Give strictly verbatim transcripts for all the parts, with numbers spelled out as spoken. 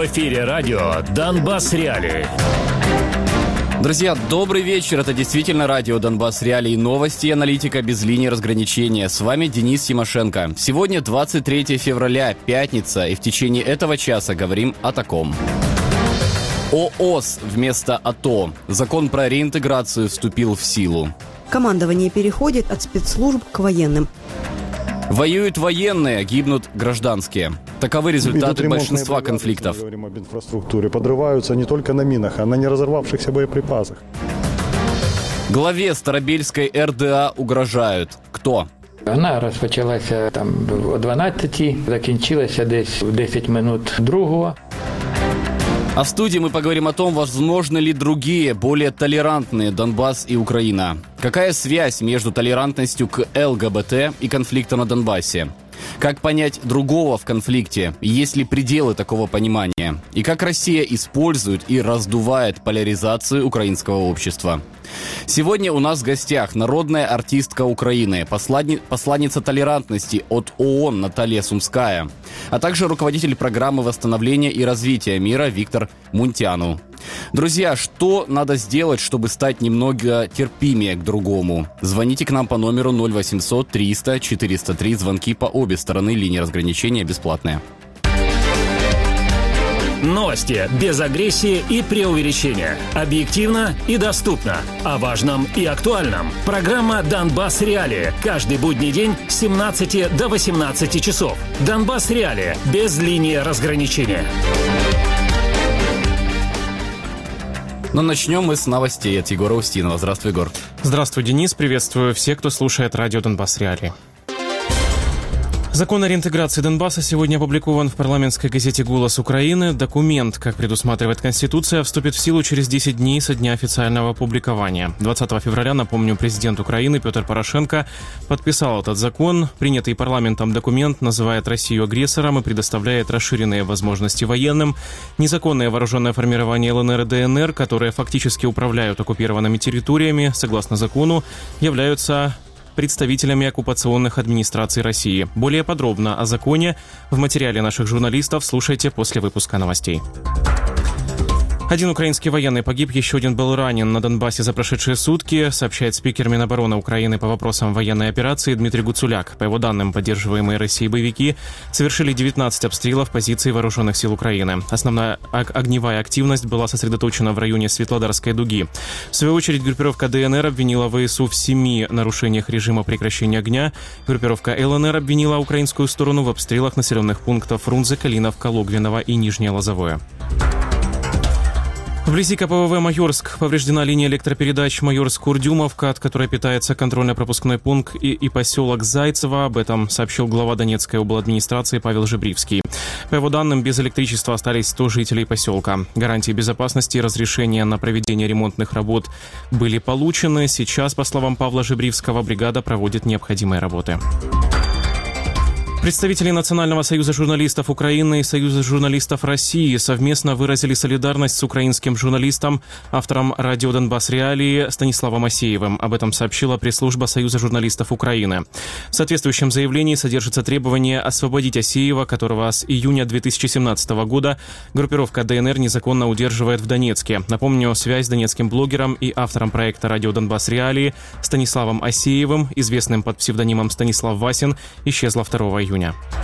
В эфире радио «Донбасс Реалии». Друзья, добрый вечер. Это действительно радио «Донбасс Реалии». Новости и аналитика без линии разграничения. С вами Денис Тимошенко. Сегодня двадцать третьего февраля, пятница, и в течение этого часа говорим о таком. ООС вместо АТО. Закон про реинтеграцию вступил в силу. Командование переходит от спецслужб к военным. Воюют военные, гибнут гражданские. Таковы результаты большинства бригады, конфликтов. Мы говорим об инфраструктуре. Подрываются не только на минах, а на неразорвавшихся боеприпасах. Главе Старобельской РДА угрожают. Кто? Вона розпочалася там о дванадцятій, закінчилася десь в десять минут другого. А в студии мы поговорим о том, возможны ли другие, более толерантные Донбасс и Украина. Какая связь между толерантностью к ЛГБТ и конфликтом на Донбассе? Как понять другого в конфликте? Есть ли пределы такого понимания? И как Россия использует и раздувает поляризацию украинского общества? Сегодня у нас в гостях народная артистка Украины, посланни... посланница толерантности от ООН Наталья Сумская, а также руководитель программы восстановления и развития мира Виктор Мунтяну. Друзья, что надо сделать, чтобы стать немного терпимее к другому? Звоните к нам по номеру ноль восемьсот триста четыреста три. Звонки по обе стороны линии разграничения бесплатные. Новости без агрессии и преувеличения. Объективно и доступно. О важном и актуальном. Программа «Донбасс Реалии». Каждый будний день с семнадцати до восемнадцати часов. «Донбасс Реалии» без линии разграничения. Но начнем мы с новостей от Егора Устинова. Здравствуй, Егор. Здравствуй, Денис. Приветствую всех, кто слушает радио «Донбасс Реалии». Закон о реинтеграции Донбасса сегодня опубликован в парламентской газете «Голос Украины». Документ, как предусматривает Конституция, вступит в силу через десять дней со дня официального опубликования. двадцатого февраля, напомню, президент Украины Петр Порошенко подписал этот закон. Принятый парламентом документ называет Россию агрессором и предоставляет расширенные возможности военным. Незаконное вооруженное формирование ЛНР и ДНР, которые фактически управляют оккупированными территориями, согласно закону, являются представителями оккупационных администраций России. Более подробно о законе в материале наших журналистов слушайте после выпуска новостей. Один украинский военный погиб, еще один был ранен на Донбассе за прошедшие сутки, сообщает спикер Минобороны Украины по вопросам военной операции Дмитрий Гуцуляк. По его данным, поддерживаемые Россией боевики совершили девятнадцать обстрелов позиций вооруженных сил Украины. Основная огневая активность была сосредоточена в районе Светлодарской дуги. В свою очередь, группировка ДНР обвинила ВСУ в семи нарушениях режима прекращения огня. Группировка ЛНР обвинила украинскую сторону в обстрелах населенных пунктов Фрунзе, Калиновка, Логвиново и Нижнее Лозовое. Вблизи КПВВ «Майорск» повреждена линия электропередач Майорск-Курдюмовка, от которой питается контрольно-пропускной пункт и, и поселок Зайцево. Об этом сообщил глава Донецкой обладминистрации Павел Жебривский. По его данным, без электричества остались сто жителей поселка. Гарантии безопасности и разрешения на проведение ремонтных работ были получены. Сейчас, по словам Павла Жебривского, бригада проводит необходимые работы. Представители Национального союза журналистов Украины и Союза журналистов России совместно выразили солидарность с украинским журналистом, автором радио «Донбасс Реалии» Станиславом Асеевым. Об этом сообщила пресс-служба Союза журналистов Украины. В соответствующем заявлении содержится требование освободить Асеева, которого с июня две тысячи семнадцатого года группировка ДНР незаконно удерживает в Донецке. Напомню, связь с донецким блогером и автором проекта радио «Донбасс Реалии» Станиславом Асеевым, известным под псевдонимом Станислав Васин, исчезла второго июня.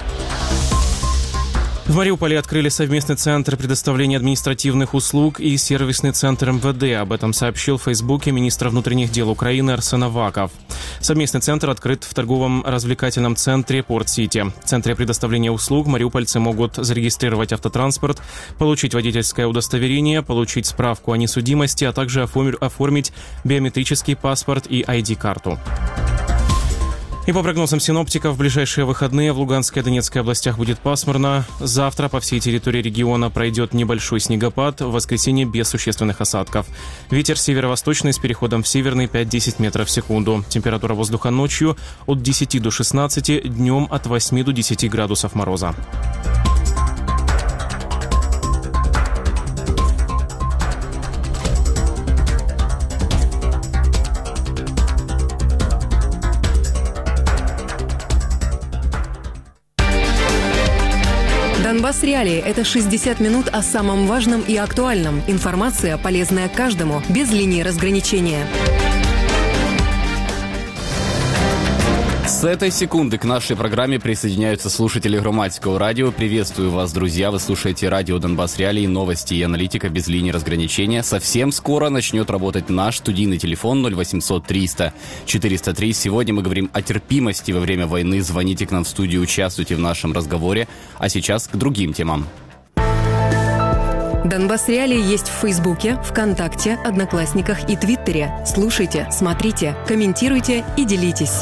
В Мариуполе открыли совместный центр предоставления административных услуг и сервисный центр МВД. Об этом сообщил в Фейсбуке министр внутренних дел Украины Арсен Аваков. Совместный центр открыт в торговом развлекательном центре Порт-Сити. В центре предоставления услуг мариупольцы могут зарегистрировать автотранспорт, получить водительское удостоверение, получить справку о несудимости, а также оформить биометрический паспорт и ай ди-карту. И по прогнозам синоптиков, в ближайшие выходные в Луганской и Донецкой областях будет пасмурно. Завтра по всей территории региона пройдет небольшой снегопад, в воскресенье без существенных осадков. Ветер северо-восточный с переходом в северный пять-десять метров в секунду. Температура воздуха ночью от десяти до шестнадцати, днем от восьми до десяти градусов мороза. Донбасс Реалии – это шестьдесят минут о самом важном и актуальном. Информация, полезная каждому, без линии разграничения. С этой секунды к нашей программе присоединяются слушатели Громадского радио. Приветствую вас, друзья. Вы слушаете радио Донбасс Реалии, новости и аналитика без линии разграничения. Совсем скоро начнет работать наш студийный телефон ноль восемьсот триста четыреста три. Сегодня мы говорим о терпимости во время войны. Звоните к нам в студию, участвуйте в нашем разговоре. А сейчас к другим темам. Донбасс Реалии есть в Фейсбуке, ВКонтакте, Одноклассниках и Твиттере. Слушайте, смотрите, комментируйте и делитесь.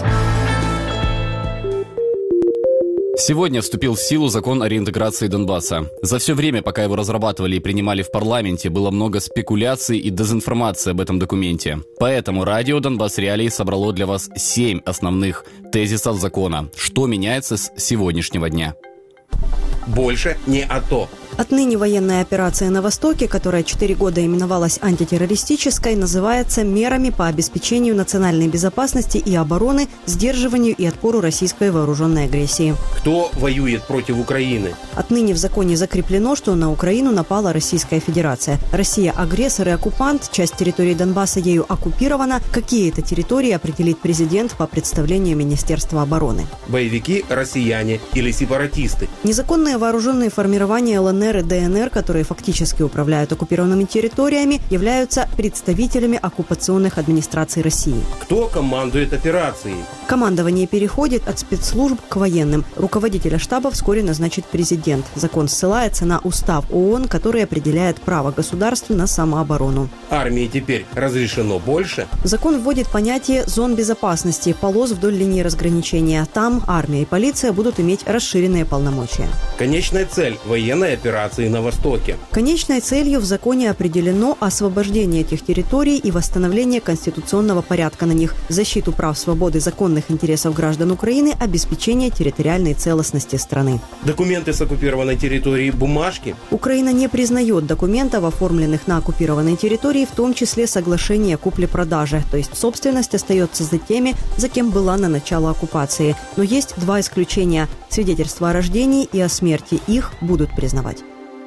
Сегодня вступил в силу закон о реинтеграции Донбасса. За все время, пока его разрабатывали и принимали в парламенте, было много спекуляций и дезинформации об этом документе. Поэтому радио Донбасс Реалии собрало для вас семь основных тезисов закона. Что меняется с сегодняшнего дня? Больше не АТО. Отныне военная операция на Востоке, которая четыре года именовалась антитеррористической, называется «Мерами по обеспечению национальной безопасности и обороны, сдерживанию и отпору российской вооруженной агрессии». Кто воюет против Украины? Отныне в законе закреплено, что на Украину напала Российская Федерация. Россия – агрессор и оккупант, часть территории Донбасса ею оккупирована. Какие это территории определит президент по представлению Министерства обороны. Боевики, россияне или сепаратисты? Незаконные вооруженные формирования ЛНР и ДНР, которые фактически управляют оккупированными территориями, являются представителями оккупационных администраций России. Кто командует операцией? Командование переходит от спецслужб к военным. Руководителя штаба вскоре назначит президент. Закон ссылается на устав ООН, который определяет право государств на самооборону. Армии теперь разрешено больше? Закон вводит понятие зон безопасности, полос вдоль линии разграничения. Там армия и полиция будут иметь расширенные полномочия. Конечная цель военной операции на Востоке. Конечной целью в законе определено освобождение этих территорий и восстановление конституционного порядка на них, защиту прав, свободы, законных интересов граждан Украины, обеспечение территориальной целостности страны. Документы с оккупированной территории, бумажки? Украина не признает документов, оформленных на оккупированной территории, в том числе соглашение о купле-продаже, то есть собственность остается за теми, за кем была на начало оккупации. Но есть два исключения. Свидетельства о рождении и о смерти их будут признавать.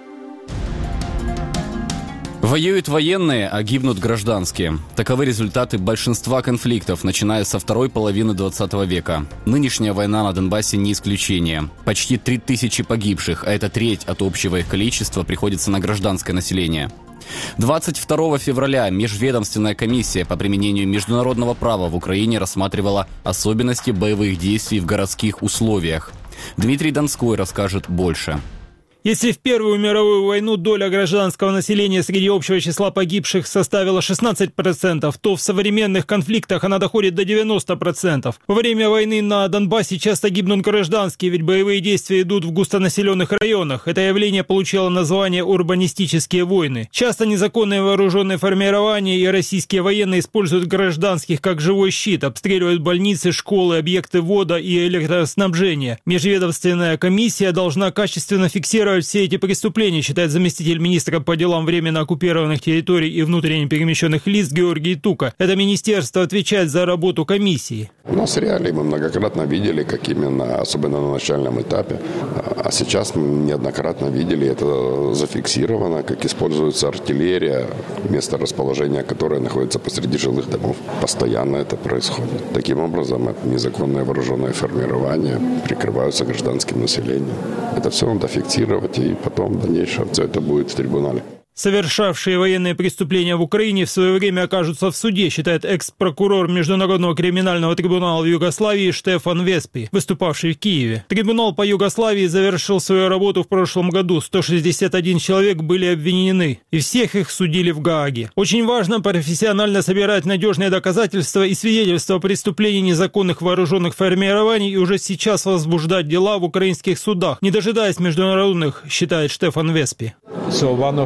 Воюют военные, а гибнут гражданские. Таковы результаты большинства конфликтов, начиная со второй половины двадцатого века. Нынешняя война на Донбассе не исключение. Почти три тысячи погибших, а это треть от общего их количества, приходится на гражданское население. двадцать второго февраля Межведомственная комиссия по применению международного права в Украине рассматривала особенности боевых действий в городских условиях. Дмитрий Донской расскажет больше. Если в Первую мировую войну доля гражданского населения среди общего числа погибших составила шестнадцать процентов, то в современных конфликтах она доходит до девяноста процентов. Во время войны на Донбассе часто гибнут гражданские, ведь боевые действия идут в густонаселенных районах. Это явление получило название «урбанистические войны». Часто незаконные вооруженные формирования и российские военные используют гражданских как живой щит, обстреливают больницы, школы, объекты вода и электроснабжения. Межведомственная комиссия должна качественно фиксировать все эти преступления, считает заместитель министра по делам временно оккупированных территорий и внутренне перемещенных лиц Георгий Тука. Это министерство отвечает за работу комиссии. У нас реалии мы многократно видели, как именно, особенно на начальном этапе, а сейчас мы неоднократно видели, это зафиксировано, как используется артиллерия, место расположения которой находится посреди жилых домов. Постоянно это происходит. Таким образом, это незаконное вооруженное формирование прикрываются гражданским населением. Это все надо фиксировать, и потом в дальнейшем все это будет в трибунале. Совершавшие военные преступления в Украине в свое время окажутся в суде, считает экс-прокурор Международного криминального трибунала в Югославии Штефан Веспи, выступавший в Киеве. Трибунал по Югославии завершил свою работу в прошлом году. сто шестьдесят один человек были обвинены, и всех их судили в Гааге. Очень важно профессионально собирать надежные доказательства и свидетельства о преступлении незаконных вооруженных формирований и уже сейчас возбуждать дела в украинских судах, не дожидаясь международных, считает Штефан Веспи. So one of the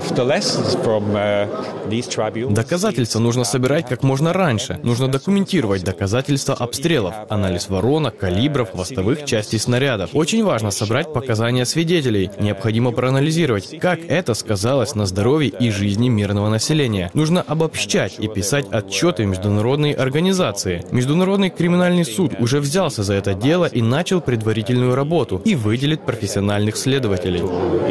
Доказательства нужно собирать как можно раньше. Нужно документировать доказательства обстрелов, анализ воронок, калибров, хвостовых частей снарядов. Очень важно собрать показания свидетелей. Необходимо проанализировать, как это сказалось на здоровье и жизни мирного населения. Нужно обобщать и писать отчеты международной организации. Международный криминальный суд уже взялся за это дело и начал предварительную работу и выделит профессиональных следователей.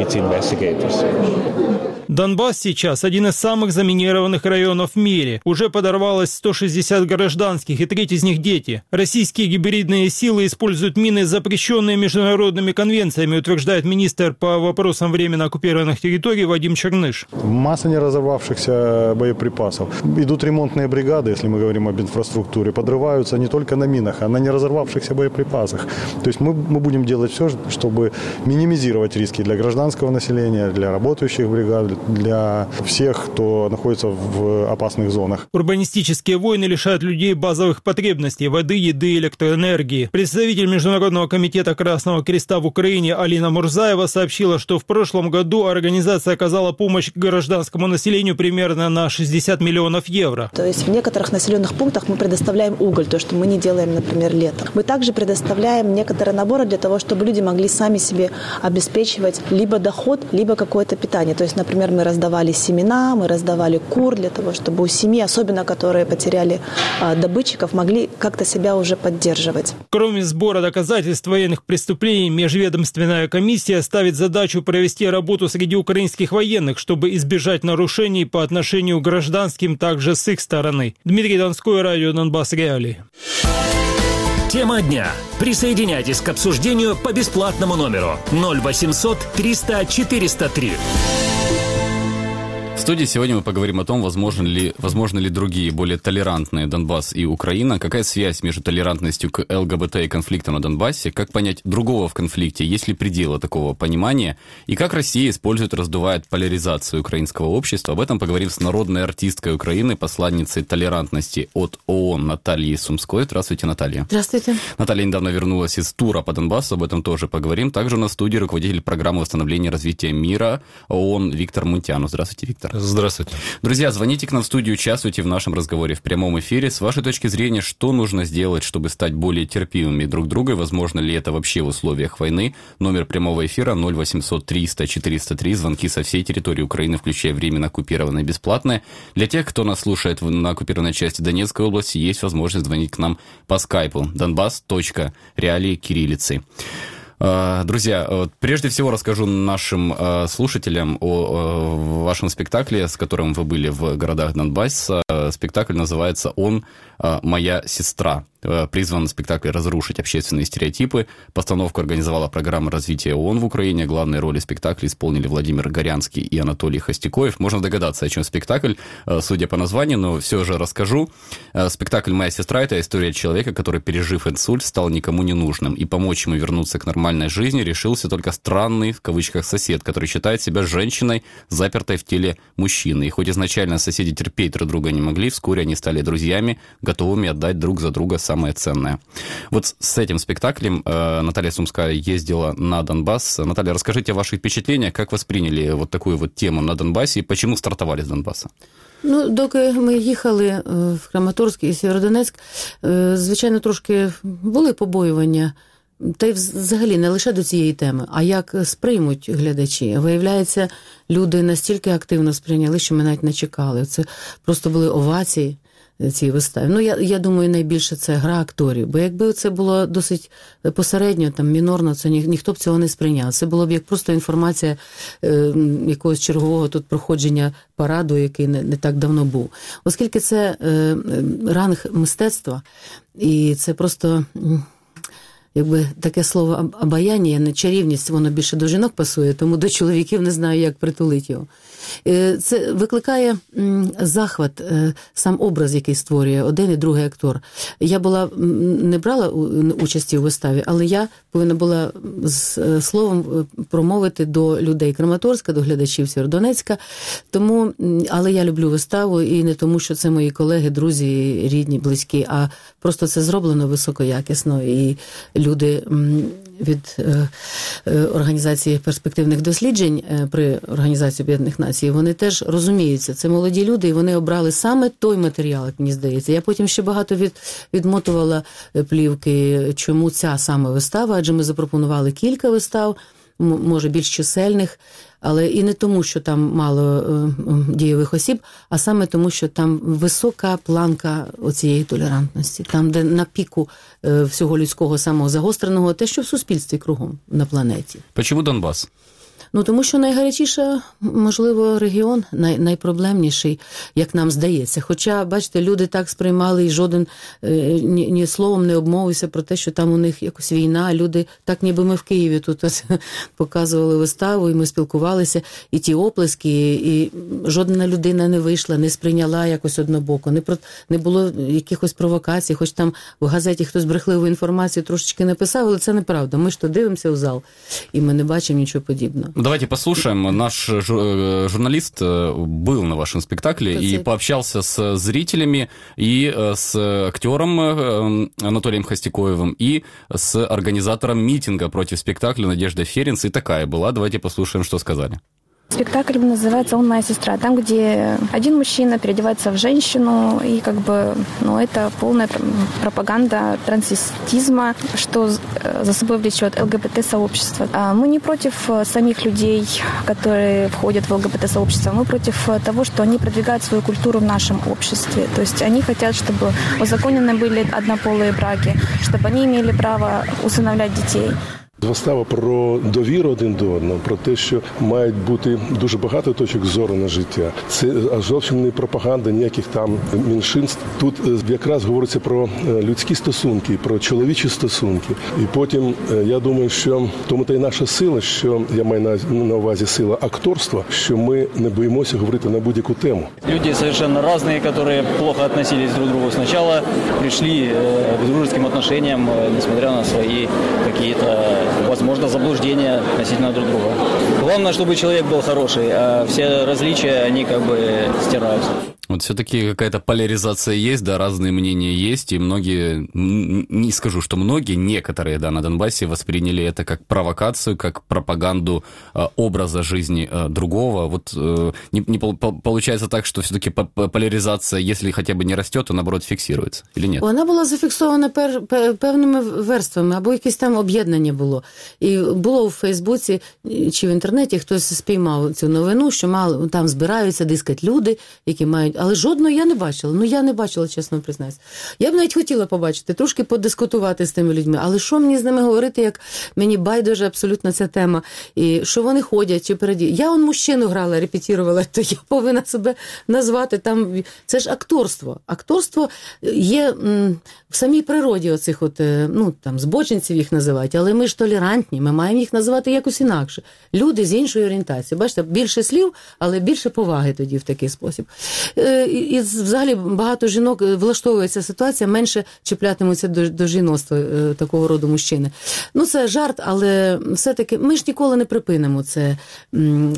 Донбасс сейчас один из самых заминированных районов в мире. Уже подорвалось сто шестьдесят гражданских, и треть из них дети. Российские гибридные силы используют мины, запрещенные международными конвенциями, утверждает министр по вопросам временно оккупированных территорий Вадим Черныш. Масса неразорвавшихся боеприпасов. Идут ремонтные бригады, если мы говорим об инфраструктуре, подрываются не только на минах, а на неразорвавшихся боеприпасах. То есть мы, мы будем делать все, чтобы минимизировать риски для гражданского населения, для работающих бригад, для всех, кто находится в опасных зонах. Урбанистические войны лишают людей базовых потребностей – воды, еды, электроэнергии. Представитель Международного комитета Красного Креста в Украине Алина Мурзаева сообщила, что в прошлом году организация оказала помощь гражданскому населению примерно на шестьдесят миллионов евро. То есть в некоторых населенных пунктах мы предоставляем уголь, то, что мы не делаем, например, летом. Мы также предоставляем некоторые наборы для того, чтобы люди могли сами себе обеспечивать либо доход, либо какое-то питание. То есть, например, мы раздавали семена, мы раздавали кур для того, чтобы у семьи, особенно которые потеряли а, добытчиков, могли как-то себя уже поддерживать. Кроме сбора доказательств военных преступлений, межведомственная комиссия ставит задачу провести работу среди украинских военных, чтобы избежать нарушений по отношению к гражданским также с их стороны. Дмитрий Донской, радио «Донбасс Реалии». Тема дня. Присоединяйтесь к обсуждению по бесплатному номеру ноль восемьсот триста четыреста три. В студии сегодня мы поговорим о том, возможно ли, возможно ли другие, более толерантные Донбасс и Украина, какая связь между толерантностью к ЛГБТ и конфликтом на Донбассе, как понять другого в конфликте, есть ли пределы такого понимания, и как Россия использует, раздувает поляризацию украинского общества. Об этом поговорим с народной артисткой Украины, посланницей толерантности от ООН Натальей Сумской. Здравствуйте, Наталья. Здравствуйте. Наталья недавно вернулась из тура по Донбассу, об этом тоже поговорим. Также у нас в студии руководитель программы восстановления и развития мира ООН Виктор Мунтяну. Здравствуйте, Виктор. Здравствуйте. Друзья, звоните к нам в студию, участвуйте в нашем разговоре в прямом эфире. С вашей точки зрения, что нужно сделать, чтобы стать более терпимыми друг к другу? Возможно ли это вообще в условиях войны? Номер прямого эфира ноль восемьсот триста четыреста три. Звонки со всей территории Украины, включая временно оккупированные, бесплатные. Для тех, кто нас слушает на оккупированной части Донецкой области, есть возможность звонить к нам по скайпу. Донбасс точка реалии кириллицей. Друзья, прежде всего расскажу нашим слушателям о вашем спектакле, с которым вы были в городах Донбасса. Спектакль называется «Он, моя сестра». Призван спектакль разрушить общественные стереотипы. Постановку организовала программа развития ООН в Украине. Главные роли спектакля исполнили Владимир Горянский и Анатолий Хостякоев. Можно догадаться, о чем спектакль, судя по названию, но все же расскажу. Спектакль «Моя сестра» — это история человека, который, пережив инсульт, стал никому не нужным. И помочь ему вернуться к нормальной жизни решился только странный, в кавычках, сосед, который считает себя женщиной, запертой в теле мужчины. И хоть изначально соседи терпеть друг друга не могли, вскоре они стали друзьями, готовыми отдать друг за друга самое ценное. Вот с этим спектаклем э, Наталья Сумская ездила на Донбасс. Наталья, расскажите о ваших впечатлениях, как восприняли вот такую вот тему на Донбассе и почему стартовали с Донбасса? Ну, доки ми їхали в Краматорськ і Сєвєродонецьк, звичайно, трошки були побоювання, та й взагалі не лише до цієї теми, а як сприймуть глядачі. Виявляється, люди настільки активно сприйняли, що ми навіть не чекали. Це просто були овації цієї вистави. Ну, я, я думаю, найбільше це гра акторів. Бо якби це було досить посередньо, там, мінорно, це ні, ніхто б цього не сприйняв. Це було б як просто інформація е, якогось чергового тут проходження параду, який не, не так давно був. Оскільки це е, ранг мистецтва, і це просто... Якби таке слово обаяння, не чарівність, воно більше до жінок пасує, тому до чоловіків не знаю, як притулити його. Це викликає захват, сам образ, який створює один і другий актор. Я була, не брала участі у виставі, але я повинна була з словом промовити до людей Краматорська, до глядачів Сєвєродонецька, тому, але я люблю виставу і не тому, що це мої колеги, друзі, рідні, близькі, а просто це зроблено високоякісно і люди від е, е, Організації перспективних досліджень е, при Організації Об'єднаних Націй, вони теж розуміються. Це молоді люди, і вони обрали саме той матеріал, як мені здається. Я потім ще багато від, відмотувала плівки, чому ця саме вистава, адже ми запропонували кілька вистав, може більш чисельних, але і не тому, що там мало е, дієвих осіб, а саме тому, що там висока планка оцієї толерантності, там, де на піку е, всього людського самого загостреного, те, що в суспільстві кругом на планеті. Чому Донбас? Ну, тому що найгарячіша, можливо, регіон, най, найпроблемніший, як нам здається. Хоча, бачите, люди так сприймали, і жоден е, ні, ні словом не обмовився про те, що там у них якось війна. Люди, так ніби ми в Києві тут ось, показували виставу, і ми спілкувалися, і ті оплески, і, і жодна людина не вийшла, не сприйняла якось однобоко, не, про, не було якихось провокацій, хоч там в газеті хтось брехливу інформацію трошечки написав, але це неправда. Ми ж то дивимося в зал, і ми не бачимо нічого подібного. Давайте послушаем. Наш журналист был на вашем спектакле и пообщался с зрителями, и с актером Анатолием Хостякоевым, и с организатором митинга против спектакля Надеждой Ференц. И такая была. Давайте послушаем, что сказали. Спектакль называется «Он моя сестра», там, где один мужчина переодевается в женщину, и как бы, ну, это полная пропаганда трансвестизма, что за собой влечет ЛГБТ-сообщество. Мы не против самих людей, которые входят в ЛГБТ-сообщество, мы против того, что они продвигают свою культуру в нашем обществе. То есть они хотят, чтобы узаконены были однополые браки, чтобы они имели право усыновлять детей. Вистава про довіру один до одного, про те, що мають бути дуже багато точок зору на життя. Це зовсім не пропаганда ніяких там меншинств. Тут якраз говориться про людські стосунки, про чоловічі стосунки. І потім, я думаю, що тому та й наша сила, що я маю на, на увазі сила акторства, що ми не боїмося говорити на будь-яку тему. Люди совершенно різні, які плохо относились друг к другу спочатку, прийшли к дружеским отношениям, несмотря на свої какие-то, возможно, заблуждения относительно друг друга. Главное, чтобы человек был хороший, а все различия, они как бы стираются. Вот все-таки какая-то поляризация есть, да, разные мнения есть, и многие, не скажу, что многие, некоторые, да, на Донбассе восприняли это как провокацию, как пропаганду э, образа жизни э, другого. Вот э, не, не получается так, что все-таки поляризация, если хотя бы не растет, то наоборот фіксується, или нет? Вона була зафіксована пер, певними верствами, або якесь там об'єднання було. І було у Фейсбуці чи в інтернеті хтось спіймав цю новину, що мало, там збираються дискать люди, які мають. Але жодної я не бачила. Ну, я не бачила, чесно признаюсь. Я б навіть хотіла побачити, трошки подискутувати з тими людьми. Але що мені з ними говорити, як мені байдуже абсолютно ця тема. І що вони ходять, чи переді... Я он мужчину грала, репетірувала, то я повинна себе назвати там. Це ж акторство. Акторство є м, в самій природі оцих от, ну, там, збочинців їх називають, але ми ж толерантні, ми маємо їх називати якось інакше. Люди з іншою орієнтацією. Бачите, більше слів, але більше поваги тоді в такий спосіб. І, і взагалі багато жінок влаштовується ситуація, менше чіплятимуться до, до жіноцтва такого роду мужчини. Ну, це жарт, але все-таки ми ж ніколи не припинимо це ну,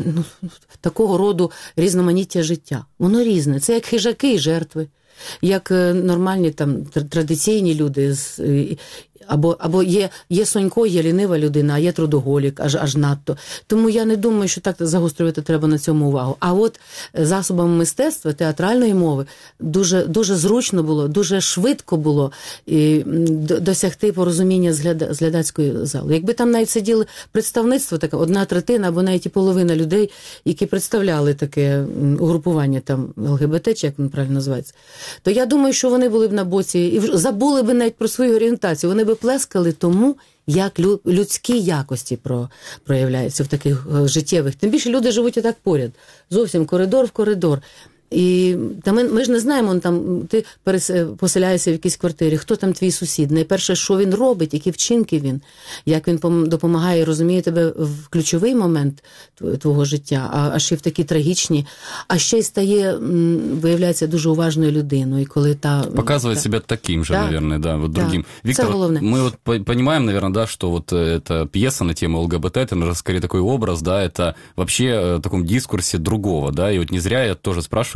такого роду різноманіття життя. Воно різне. Це як хижаки і жертви, як нормальні там традиційні люди з... Або, або є, є Сонько, є лінива людина, а є трудоголік, аж, аж надто. Тому я не думаю, що так загострювати треба на цьому увагу. А от засобами мистецтва, театральної мови дуже, дуже зручно було, дуже швидко було і, досягти порозуміння з, гляда, з глядацької зали. Якби там навіть сиділи представництво, така одна третина або навіть і половина людей, які представляли таке угрупування там ЛГБТ, чи як воно правильно називається, то я думаю, що вони були б на боці і забули б навіть про свою орієнтацію. Вони б плескали тому, як людські якості проявляються в таких життєвих. Тим більше люди живуть і так поряд. Зовсім коридор в коридор. І та ми, ми ж не знаємо, там, ти перес, поселяєшся в якійсь квартирі, хто там твій сусід, найперше, що він робить, які вчинки він, як він допомагає, розуміє тебе в ключовий момент твого життя, а, а ще в такі трагічні, а ще й стає, виявляється, дуже уважною людиною, коли та... Показывает та... себя таким же, да. наверное, да, вот другим. Да. Виктор, мы вот понимаем, наверное, да, что вот эта пьеса на тему ЛГБТ, это, наверное, скорее такой образ, да, это вообще в таком дискурсе другого, да, и вот не зря я тоже спрашиваю,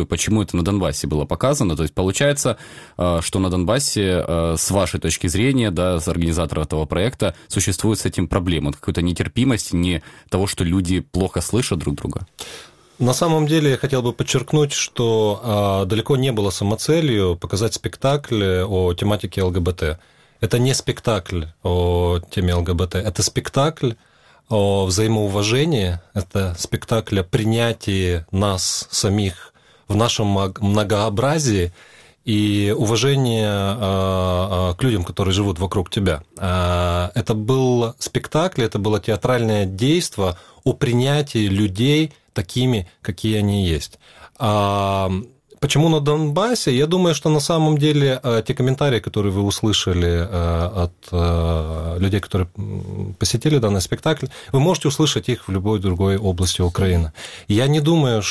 спрашиваю, почему это на Донбассе было показано. То есть получается, что на Донбассе, с вашей точки зрения, да, с организатора этого проекта, существует с этим проблема, какой-то нетерпимости, не того, что люди плохо слышат друг друга? На самом деле я хотел бы подчеркнуть, что а, далеко не было самоцелью показать спектакль о тематике ЛГБТ. Это не спектакль о теме ЛГБТ, это спектакль о взаимоуважении, это спектакль о принятии нас самих в нашем многообразии и уважение а, к людям, которые живут вокруг тебя. А, это был спектакль, это было театральное действо о принятии людей такими, какие они есть. А почему на Донбассе? Я думаю, что на самом деле те комментарии, которые вы услышали от людей, которые посетили данный спектакль, вы можете услышать их в любой другой области Украины. Я не думаю,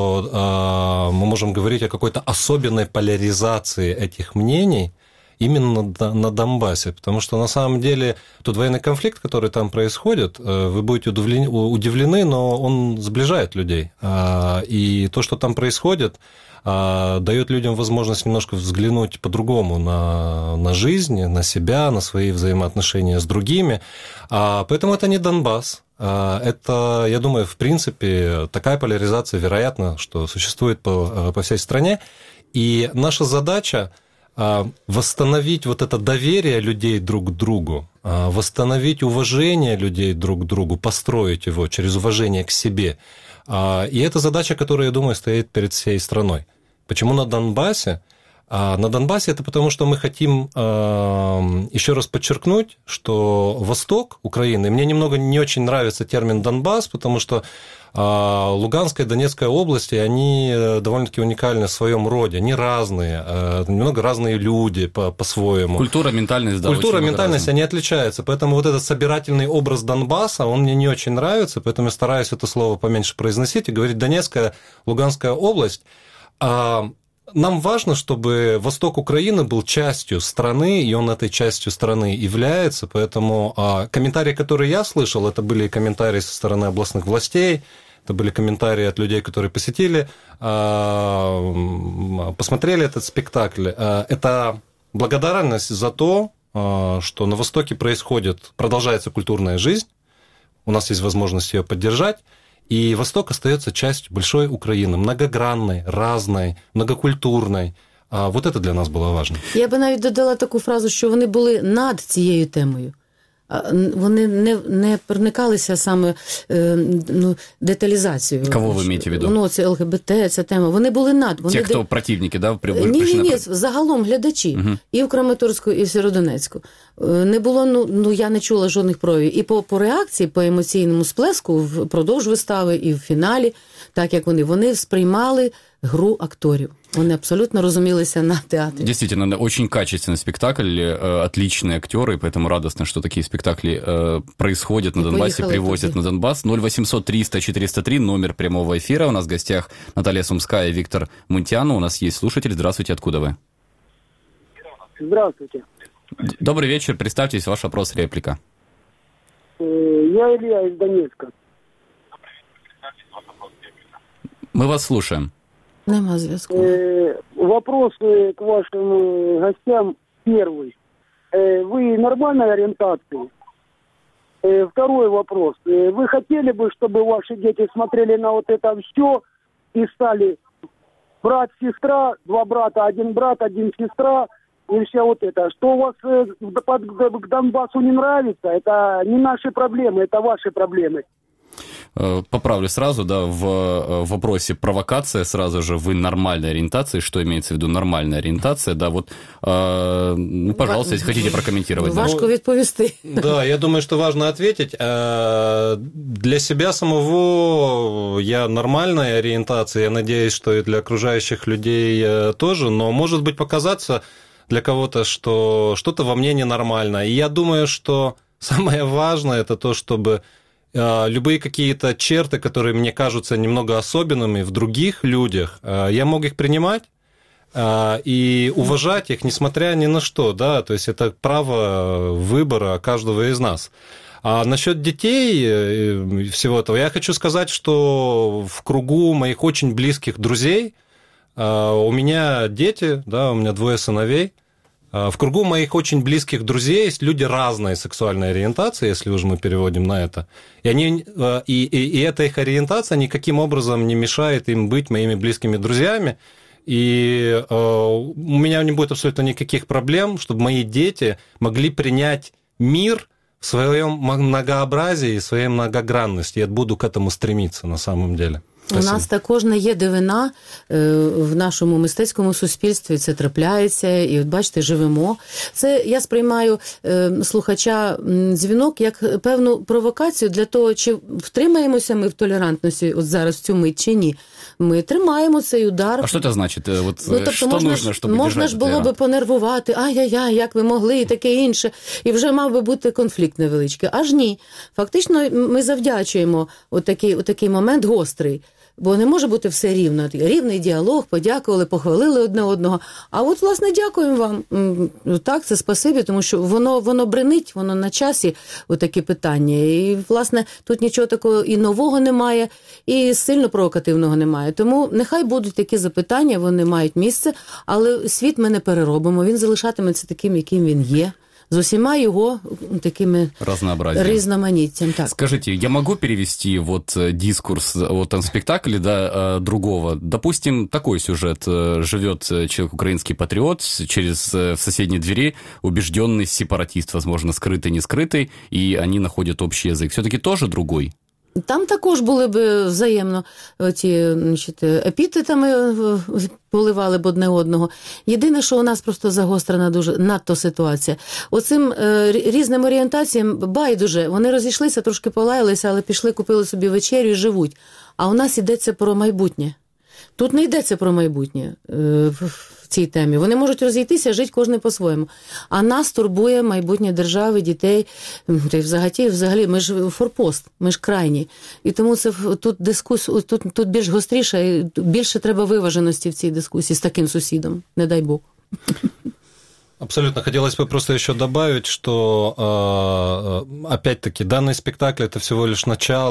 что мы можем говорить о какой-то особенной поляризации этих мнений именно на Донбассе, потому что на самом деле тот военный конфликт, который там происходит, вы будете удивлены, но он сближает людей. И то, что там происходит, дает людям возможность немножко взглянуть по-другому на, на жизнь, на себя, на свои взаимоотношения с другими. Поэтому это не Донбасс. Это, я думаю, в принципе, такая поляризация, вероятно, что существует по, по всей стране. И наша задача восстановить вот это доверие людей друг к другу, восстановить уважение людей друг к другу, построить его через уважение к себе. И это задача, которая, я думаю, стоит перед всей страной. Почему на Донбассе? На Донбассе это потому, что мы хотим еще раз подчеркнуть, что восток Украины, мне немного не очень нравится термин Донбасс, потому что Луганская и Донецкая области, они довольно-таки уникальны в своем роде, они разные, немного разные люди по- по-своему. Культура, ментальность, да, Культура, ментальность, они отличаются, поэтому вот этот собирательный образ Донбасса, он мне не очень нравится, поэтому я стараюсь это слово поменьше произносить и говорить Донецкая, Луганская область. Нам важно, чтобы восток Украины был частью страны, и он этой частью страны является, поэтому комментарии, которые я слышал, это были комментарии со стороны областных властей, это были комментарии от людей, которые посетили, посмотрели этот спектакль. Это благодарность за то, что на Востоке происходит, продолжается культурная жизнь, у нас есть возможность ее поддержать, и Восток остается частью большой Украины, многогранной, разной, многокультурной. А вот это для нас було важно. Я би навіть додала таку фразу, що вони були над цією темою. Вони не, не проникалися саме ну, деталізацією. Кого ви маєте в виду? Ну, це ЛГБТ, ця тема. Вони були над. Вони Ті, хто де... противники, да? При... Ні, ні, ні, загалом глядачі. Угу. І в Краматорську, і в Сєвєродонецьку. Не було, ну, ну, я не чула жодних проявів. І по, по реакції, по емоційному сплеску, впродовж вистави і в фіналі, так як вони, вони сприймали гру акторів. Вони абсолютно розумілися на театрі. Действительно, очень качественный спектакль, отличные актеры, поэтому радостно, что такие спектакли происходят на Донбассе, привозят на Донбасс. ноль восемьсот триста четыреста три, номер прямого эфира. У нас в гостях Наталья Сумская и Виктор Мунтяну. У нас есть слушатель. Здравствуйте, откуда вы? Здравствуйте. Добрый вечер, представьтесь, ваш вопрос, реплика. Я Илья из Донецка. Мы вас слушаем. Нема зв'язку. Э, вопрос э, к вашим э, гостям первый. Э, вы нормальной ориентации? Э, второй вопрос. Э, вы хотели бы, чтобы ваши дети смотрели на вот это все и стали брат-сестра, два брата, один брат, один сестра и все вот это? Что у вас э, под, к Донбассу не нравится, это не наши проблемы, это ваши проблемы. Поправлю сразу, да, в вопросе провокация сразу же, вы нормальной ориентации, что имеется в виду нормальная ориентация, да, вот, э, ну, пожалуйста, если хотите прокомментировать. Важко да. відповісти. Да, я думаю, что важно ответить. Для себя самого я нормальной ориентации, я надеюсь, что и для окружающих людей тоже, но может быть показаться для кого-то, что что-то во мне ненормально. И я думаю, что самое важное это то, чтобы любые какие-то черты, которые мне кажутся немного особенными в других людях, я мог их принимать и уважать их, несмотря ни на что, да, то есть это право выбора каждого из нас. А насчет детей и всего этого, я хочу сказать, что в кругу моих очень близких друзей У меня дети, да, у меня двое сыновей. В кругу моих очень близких друзей есть люди разной сексуальной ориентации, если уж мы переводим на это. И, они, и, и, и эта их ориентация никаким образом не мешает им быть моими близкими друзьями. И э, у меня не будет абсолютно никаких проблем, чтобы мои дети могли принять мир в своем многообразии и своей многогранности. Я буду к этому стремиться на самом деле. Спасибо. У нас також не є дивина в нашому мистецькому суспільстві, це трапляється, і от бачите, живемо. Це я сприймаю слухача дзвінок як певну провокацію для того, чи втримаємося ми в толерантності от зараз в цю мить, чи ні. Ми тримаємо цей удар. А що це значить? От, ну, тобто що можна, нужно, щоб можна ж було би понервувати, ай-яй-яй, як ви могли, і таке інше. І вже мав би бути конфлікт невеличкий. Аж ні. Фактично ми завдячуємо отакий, отакий момент гострий. Бо не може бути все рівно. Рівний діалог, подякували, похвалили одне одного. А от, власне, дякуємо вам. Так, це спасибі, тому що воно, воно бренить, воно на часі, отакі питання. І, власне, тут нічого такого і нового немає, і сильно провокативного немає. Тому нехай будуть такі запитання, вони мають місце, але світ ми не переробимо, він залишатиметься таким, яким він є. З усіма його такими разноманиттям. Так. Скажите, я могу перевести вот дискурс вот о спектакле, да, другого? Допустим, такой сюжет. Живет человек, украинский патриот, через в соседней двери убежденный сепаратист, возможно, скрытый, не скрытый, и они находят общий язык. Все-таки тоже другой? Там також були б взаємно ті, значить, епітетами поливали б одне одного. Єдине, що у нас просто загострена дуже надто ситуація. Оцим е, різним орієнтаціям байдуже. Вони розійшлися, трошки полаялися, але пішли, купили собі вечерю і живуть. А у нас йдеться про майбутнє. Тут не йдеться про майбутнє е, в цій темі. Вони можуть розійтися, жити кожен по-своєму. А нас турбує майбутнє держави, дітей. Та й взагалі, взагалі, ми ж форпост, ми ж крайні. І тому це тут дискус, тут, тут більш гостріше, більше треба виваженості в цій дискусії з таким сусідом, не дай Бог. Абсолютно. Хотелось бы просто еще добавить, что, опять-таки, данный спектакль – это всего лишь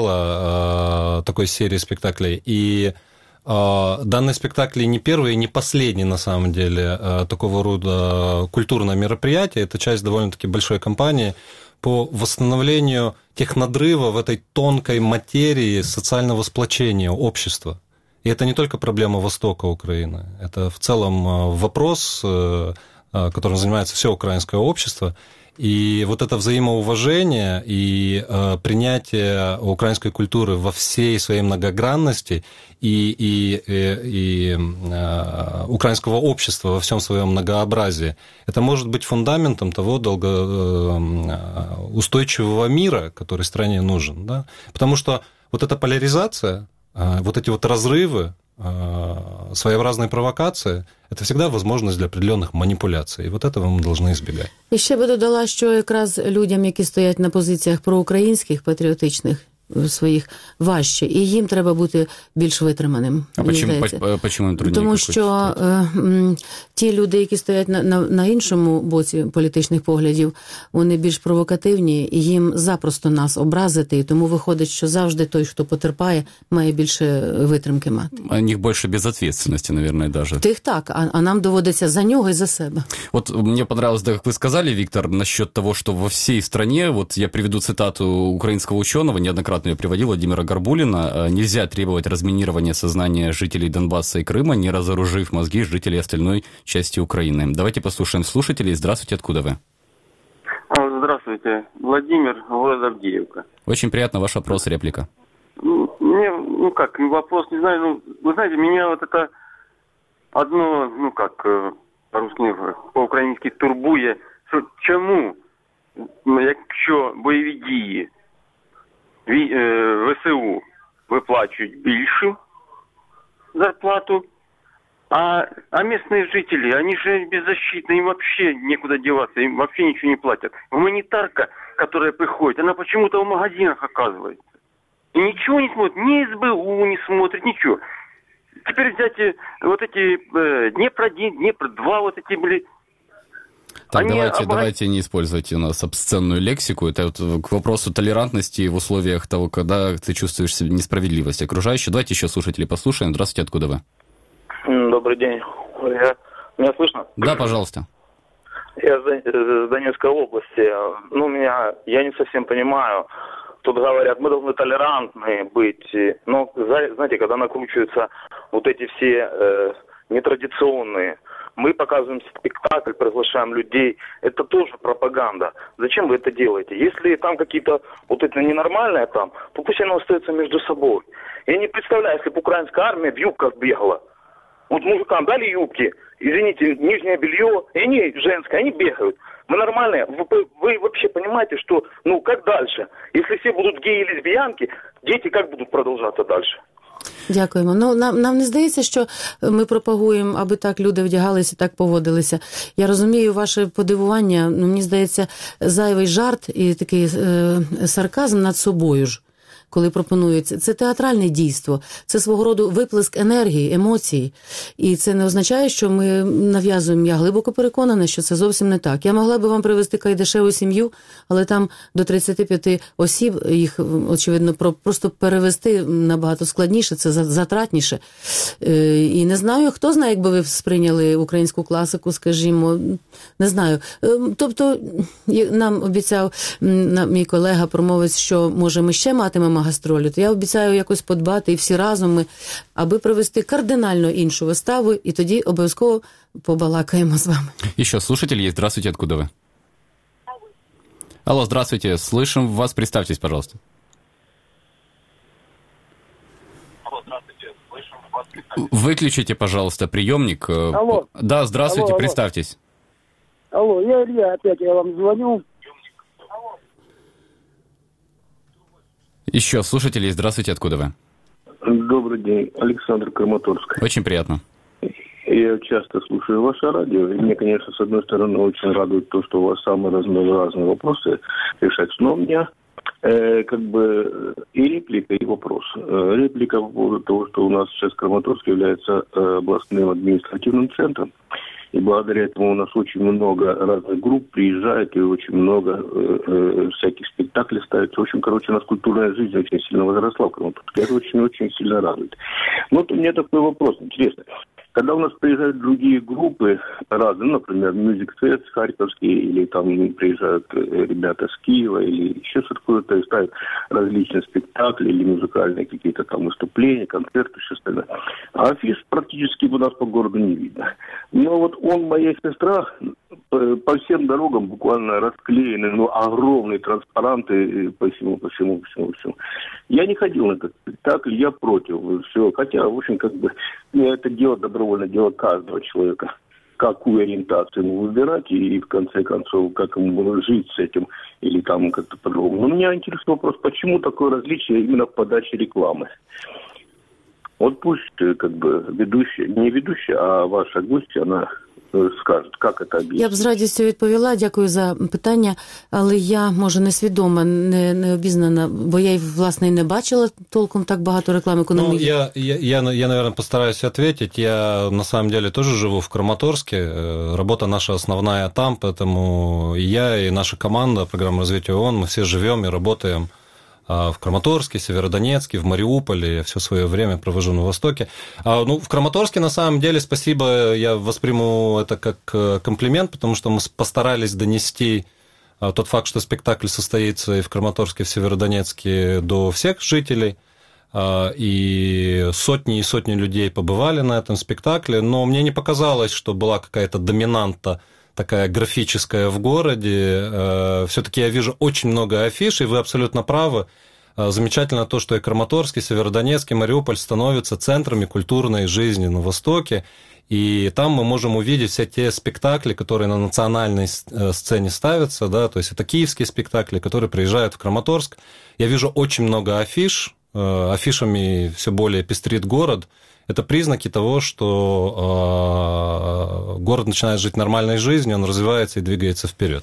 начало такой серии спектаклей. И данный спектакль не первый и не последний, на самом деле, такого рода культурное мероприятие. Это часть довольно-таки большой кампании по восстановлению тех надрывов в этой тонкой материи социального сплочения общества. И это не только проблема Востока Украины. Это в целом вопрос, которым занимается все украинское общество. И вот это взаимоуважение и э, принятие украинской культуры во всей своей многогранности и, и, и, и э, украинского общества во всем своем многообразии, это может быть фундаментом того долго, э, устойчивого мира, который стране нужен. Да? Потому что вот эта поляризация, э, вот эти вот разрывы, своеобразные провокации – это всегда возможность для определенных маніпуляцій. І вот этого ми повинні избегать. І ще би додала, що якраз людям, які стоять на позиціях проукраїнських, патріотичних, своїх важче, і їм треба бути більш витриманим. А чому трудніше? Тому що е, ті люди, які стоять на, на, на іншому боці політичних поглядів, вони більш провокативні, і їм запросто нас образити, і тому виходить, що завжди той, хто потерпає, має більше витримки мати. У них більше безответственности, наверное, даже. Тих так, а, а нам доводиться за нього і за себе. Вот мне понравилось, да, как вы сказали, Виктор, насчет того, что во всей стране, вот я приведу цитату украинского ученого, неоднократно я приводил, Владимира Горбулина: «Нельзя требовать разминирования сознания жителей Донбасса и Крыма, не разоружив мозги жителей остальной части Украины». Давайте послушаем слушателей. Здравствуйте, откуда вы? Здравствуйте, Владимир, город Авдеевка. Очень приятно, ваш вопрос, реплика. Мне, ну как, вопрос, не знаю, ну, вы знаете, меня вот это одно, ну как, по-русски, по-українськи турбує, що чому, якщо бойові дії ВСУ выплачивают більшу зарплату, а, а местные жители, они же беззащитны, им вообще некуда деваться, им вообще ничего не платят. Гуманитарка, которая приходит, она почему-то в магазинах оказывается. И ничего не смотрит, ни СБУ не смотрит, ничего. Теперь взять вот эти э, Днепр один, Днепр два, вот эти были... Так, Они давайте, обо... давайте не используйте у нас обсценную лексику. Это вот к вопросу толерантности в условиях того, когда ты чувствуешь несправедливость окружающей. Давайте еще слушателей послушаем. Здравствуйте, откуда вы? Добрый день. Я... Меня слышно? Да, пожалуйста. Я с Донецкой области. Ну, меня... Я не совсем понимаю. Тут говорят, мы должны толерантны быть. Но, знаете, когда накручиваются вот эти все э, нетрадиционные... Мы показываем спектакль, приглашаем людей. Это тоже пропаганда. Зачем вы это делаете? Если там какие-то вот это ненормальное там, то пусть оно остается между собой. Я не представляю, если бы украинская армия в юбках бегала. Вот мужикам дали юбки, извините, нижнее белье, и они женское, они бегают. Мы нормальные. Вы, вы вообще понимаете, что, ну, как дальше? Если все будут геи и лесбиянки, дети как будут продолжаться дальше? Дякуємо. Ну, нам, нам не здається, що ми пропагуємо, аби так люди вдягалися, так поводилися. Я розумію ваше подивування, ну, мені здається, зайвий жарт і такий е, сарказм над собою ж, коли пропонується. Це театральне дійство, це свого роду виплеск енергії, емоцій. І це не означає, що ми нав'язуємо. Я глибоко переконана, що це зовсім не так. Я могла би вам привезти Кайдашеву сім'ю, але там до тридцять п'ять осіб, їх, очевидно, просто перевезти набагато складніше, це затратніше. І не знаю, хто знає, якби ви сприйняли українську класику, скажімо, не знаю. Тобто, нам обіцяв мій колега, промовець, що, може, ми ще матимемо гастролі, то я обіцяю якось подбати і всі разом ми, аби провести кардинально іншу виставу, і тоді обов'язково побалакаємо з вами. Еще слушатель есть. Здравствуйте, откуда вы? Алло, здравствуйте, слышим вас, представьтесь, пожалуйста. Алло, здравствуйте, слышим вас, представьтесь. Выключите, пожалуйста, приемник. Алло. Да, здравствуйте, алло, представьтесь. Алло, я Илья, опять я вам звоню. Еще слушатели, здравствуйте, откуда вы? Добрый день, Александр, Краматорск. Очень приятно. Я часто слушаю ваше радио, и мне, конечно, с одной стороны, очень радует то, что у вас самые разнообразные вопросы решаются. Но у меня э, как бы и реплика, и вопрос. Э, реплика по поводу того, что у нас сейчас Краматорск является э, областным административным центром. И благодаря этому у нас очень много разных групп приезжает, и очень много э, э, всяких спектаклей ставится. В общем, короче, у нас культурная жизнь очень сильно возросла в Краматорске. Это очень-очень сильно радует. Но вот у меня такой вопрос интересный. Когда у нас приезжают другие группы разные, например, Music Fest харьковские, или там приезжают ребята с Киева, или еще что-то такое-то, и ставят различные спектакли, или музыкальные какие-то там выступления, концерты, все остальное. А афиш практически у нас по городу не видно. Но вот он, моя сестра, по всем дорогам буквально расклеены, ну, огромные транспаранты по всему, по всему, по всему, по всему. Я не ходил на этот спектакль, я против всего. Хотя, в общем, как бы, это дело добровольное, дело каждого человека. Какую ориентацию ему выбирать и, в конце концов, как ему жить с этим или там как-то по-другому. Но меня интересует вопрос, почему такое различие именно в подаче рекламы? Вот пусть, как бы, ведущая, не ведущая, а ваша гостья, она скажуть, як це об'яснити? Я б з радістю відповіла, дякую за питання, але я, може, несвідома, не, не обізнана, бо я, власне, і не бачила толком так багато реклами економії. Ну, я, я, я, я, наверное, постараюсь ответить. Я, на самом деле, тоже живу в Краматорске. Работа наша основная там, поэтому и я, и наша команда программы развития ООН, мы все живем и работаем в Краматорске, Северодонецке, в Мариуполе. Я все свое время провожу на Востоке. А, ну, в Краматорске, на самом деле, спасибо, я восприму это как комплимент, потому что мы постарались донести тот факт, что спектакль состоится и в Краматорске, и в Северодонецке до всех жителей. И сотни и сотни людей побывали на этом спектакле, но мне не показалось, что была какая-то доминанта такая графическая в городе. Все-таки я вижу очень много афиш, и вы абсолютно правы. Замечательно то, что и Краматорск, и Северодонецк, и Мариуполь становятся центрами культурной жизни на Востоке. И там мы можем увидеть все те спектакли, которые на национальной сцене ставятся, да, то есть это киевские спектакли, которые приезжают в Краматорск. Я вижу очень много афиш, афишами все более пестрит город. Это признаки того, что город начинает жить нормальной жизнью, он развивается и двигается вперед.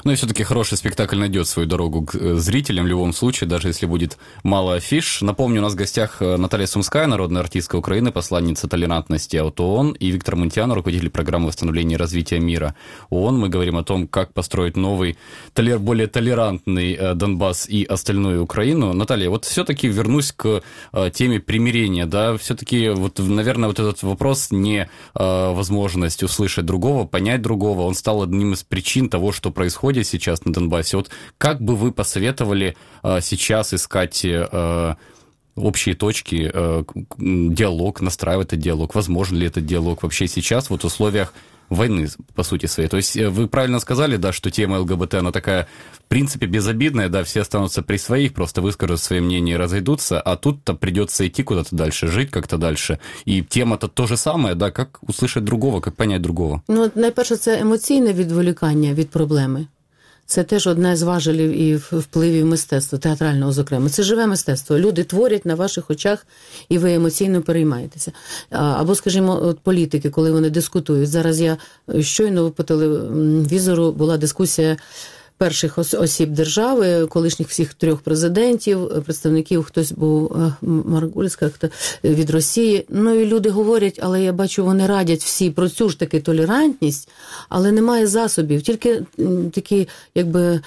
Ну и все-таки хороший спектакль найдет свою дорогу к зрителям в любом случае, даже если будет мало афиш. Напомню, у нас в гостях Наталья Сумская, народная артистка Украины, посланница толерантности от ООН, и Виктор Мунтян, руководитель программы восстановления и развития мира ООН. Мы говорим о том, как построить новый, более толерантный Донбасс и остальную Украину. Наталья, вот все-таки вернусь к теме примирения, да, все-таки, вот, наверное, вот этот вопрос не возможность услышать другого, понять другого, он стал одним из причин того, что происходит сейчас на Донбассе. Вот как бы вы посоветовали сейчас искать общие точки, диалог, настраивать этот диалог, возможен ли этот диалог вообще сейчас вот в условиях войны, по сути своей? То есть вы правильно сказали, да, что тема ЛГБТ, она такая, в принципе, безобидная, да, все останутся при своих, просто выскажут свои мнения и разойдутся, а тут-то придется идти куда-то дальше, жить как-то дальше. І тема-то то же самое, да, как услышать другого, как понять другого. Ну, найперше, це емоційне відволікання від проблеми. Це теж одне з важелів і впливів мистецтва, театрального, зокрема. Це живе мистецтво. Люди творять на ваших очах, і ви емоційно переймаєтеся. Або, скажімо, от політики, коли вони дискутують. Зараз я щойно по телевізору була дискусія перших осіб держави, колишніх всіх трьох президентів, представників, хтось був Маргульська від Росії. Ну і люди говорять, але я бачу, вони радять всі про цю ж таки толерантність, але немає засобів. Тільки такі, якби,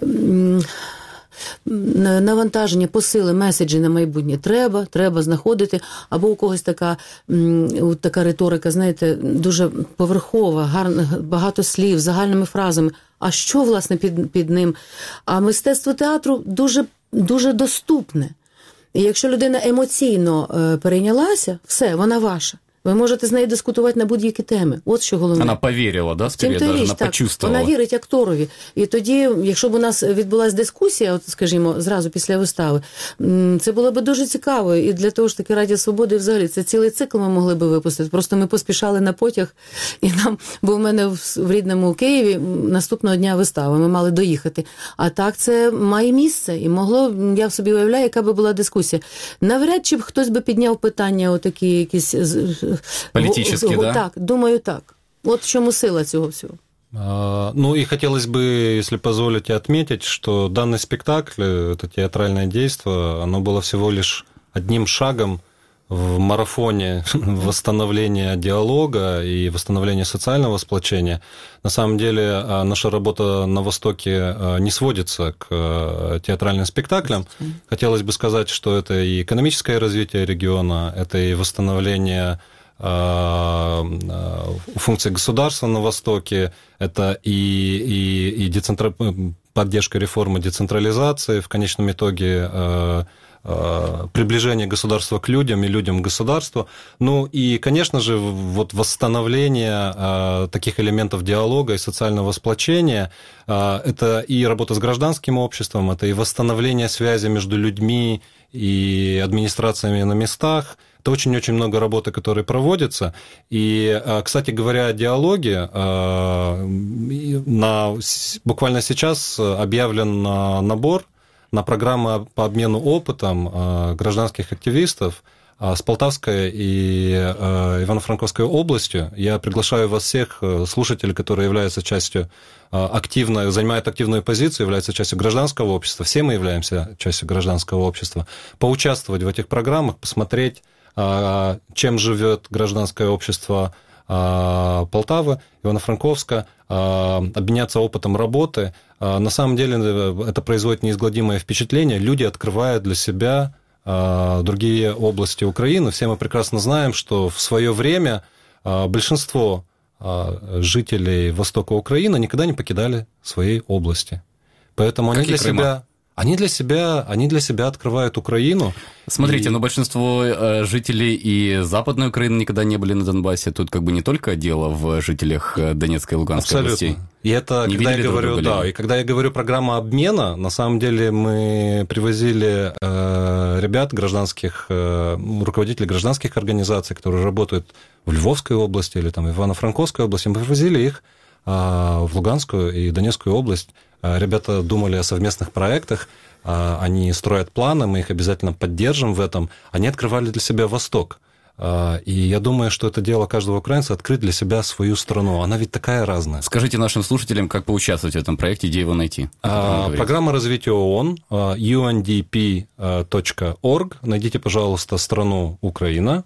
навантаження, посили, меседжі на майбутнє треба, треба знаходити, або у когось така, така риторика, знаєте, дуже поверхова, гарна, багато слів, загальними фразами. А що, власне, під, під ним? А мистецтво театру дуже, дуже доступне. І якщо людина емоційно е, перейнялася, все, вона ваша. Ви можете з нею дискутувати на будь-які теми. От що головне. Вона повірила, да, скоріше, навіть, вона так, почувствувала. Вона вірить акторові. І тоді, якщо б у нас відбулася дискусія, от, скажімо, зразу після вистави, це було б дуже цікаво. І для того ж таки Радіо Свободи взагалі це цілий цикл ми могли б випустити. Просто ми поспішали на потяг, і нам, бо в мене в, в рідному Києві наступного дня вистава, ми мали доїхати. А так це має місце. І могло, я собі уявляю, яка би була дискусія. Навряд чи б хтось би підняв питання отакі якісь... Политически, О, да? Так, думаю, так. Вот в чому сила цього всього. А, ну и хотелось бы, если позволите, отметить, что данный спектакль, это театральное действие, оно было всего лишь одним шагом в марафоне восстановления диалога и восстановления социального сплочения. На самом деле наша работа на Востоке не сводится к театральным спектаклям. Хотелось бы сказать, что это и экономическое развитие региона, это и восстановление функций государства на Востоке, это и, и, и децентра... поддержка реформы децентрализации, в конечном итоге приближение государства к людям и людям к государству. Ну и, конечно же, вот восстановление таких элементов диалога и социального сплочения, это и работа с гражданским обществом, это и восстановление связи между людьми и администрациями на местах. Это очень-очень много работы, которые проводятся. И, кстати говоря, о диалоге, на, буквально сейчас объявлен набор на программу по обмену опытом гражданских активистов с Полтавской и Ивано-Франковской областью. Я приглашаю вас всех, слушателей, которые являются частью активно, занимают активную позицию, являются частью гражданского общества, все мы являемся частью гражданского общества, поучаствовать в этих программах, посмотреть, чем живет гражданское общество Полтавы, Ивано-Франковска, обменяться опытом работы. На самом деле это производит неизгладимое впечатление. Люди открывают для себя другие области Украины. Все мы прекрасно знаем, что в свое время большинство жителей Востока Украины никогда не покидали свои области. Поэтому они для себя... Они для себя, они для себя открывают Украину. Смотрите, и... но большинство жителей и Западной Украины никогда не были на Донбассе. Тут как бы не только дело в жителях Донецкой и Луганской Абсолютно. областей. И это, не когда я говорю, друга, да, и когда я говорю программа обмена, на самом деле мы привозили э, ребят гражданских, э, руководителей гражданских организаций, которые работают в Львовской области или там в Ивано-Франковской области, мы привозили их э, в Луганскую и Донецкую область. Ребята думали о совместных проектах, они строят планы, мы их обязательно поддержим в этом. Они открывали для себя Восток. И я думаю, что это дело каждого украинца открыть для себя свою страну. Она ведь такая разная. Скажите нашим слушателям, как поучаствовать в этом проекте, где его найти? А, программа развития ООН, ю эн ди пи точка орг. Найдите, пожалуйста, страну Украина.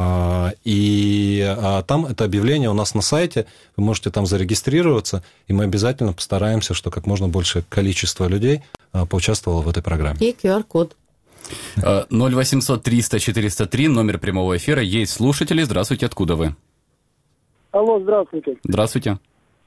И там это объявление у нас на сайте. Вы можете там зарегистрироваться, и мы обязательно постараемся, что как можно большее количество людей поучаствовало в этой программе. И ку ар-код. ноль восемьсот триста четыреста три, номер прямого эфира. Есть слушатели. Здравствуйте, откуда вы? Алло, здравствуйте. Здравствуйте.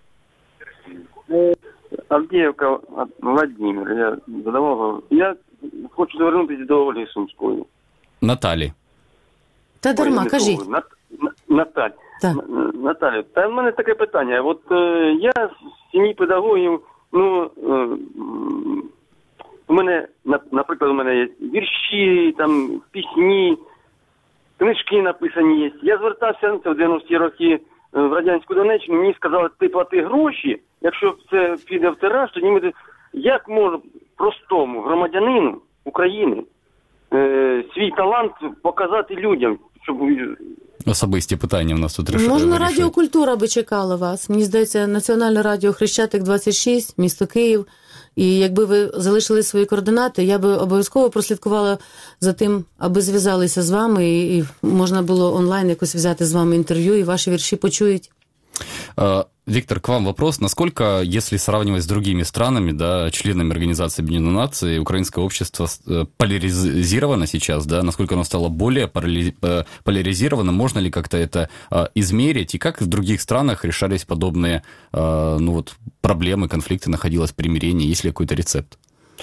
Авдіївка, Владимир. Я задавав. Я хочу звернутися до Ольги Сумської. Наталі. Та дарма, Ой, кажіть. Нат... Наталь. Так. Наталя, та в мене таке питання. От е, я з сім'ї педагогів, ну, е, у мене, наприклад, у мене є вірші, там, пісні, книжки написані є. Я звертався, це в дев'яності роки, в радянську Донеччину, мені сказали, ти плати гроші, якщо це піде в тираж, тоді ми... Як може простому громадянину України е, свій талант показати людям, щоб... Особисті питання в нас тут рішили. Можна Радіо Культура би чекала вас. Мені здається, Національне радіо Хрещатик двадцять шість, місто Київ. І якби ви залишили свої координати, я би обов'язково прослідкувала за тим, аби зв'язалися з вами, і можна було онлайн якось взяти з вами інтерв'ю, і ваші вірші почують. Виктор, к вам вопрос. Насколько, если сравнивать с другими странами, да, членами Организации Объединенных Наций, украинское общество поляризировано сейчас, да, насколько оно стало более поляризировано, можно ли как-то это измерить, и как в других странах решались подобные, ну, вот, проблемы, конфликты, находилось примирение, есть ли какой-то рецепт?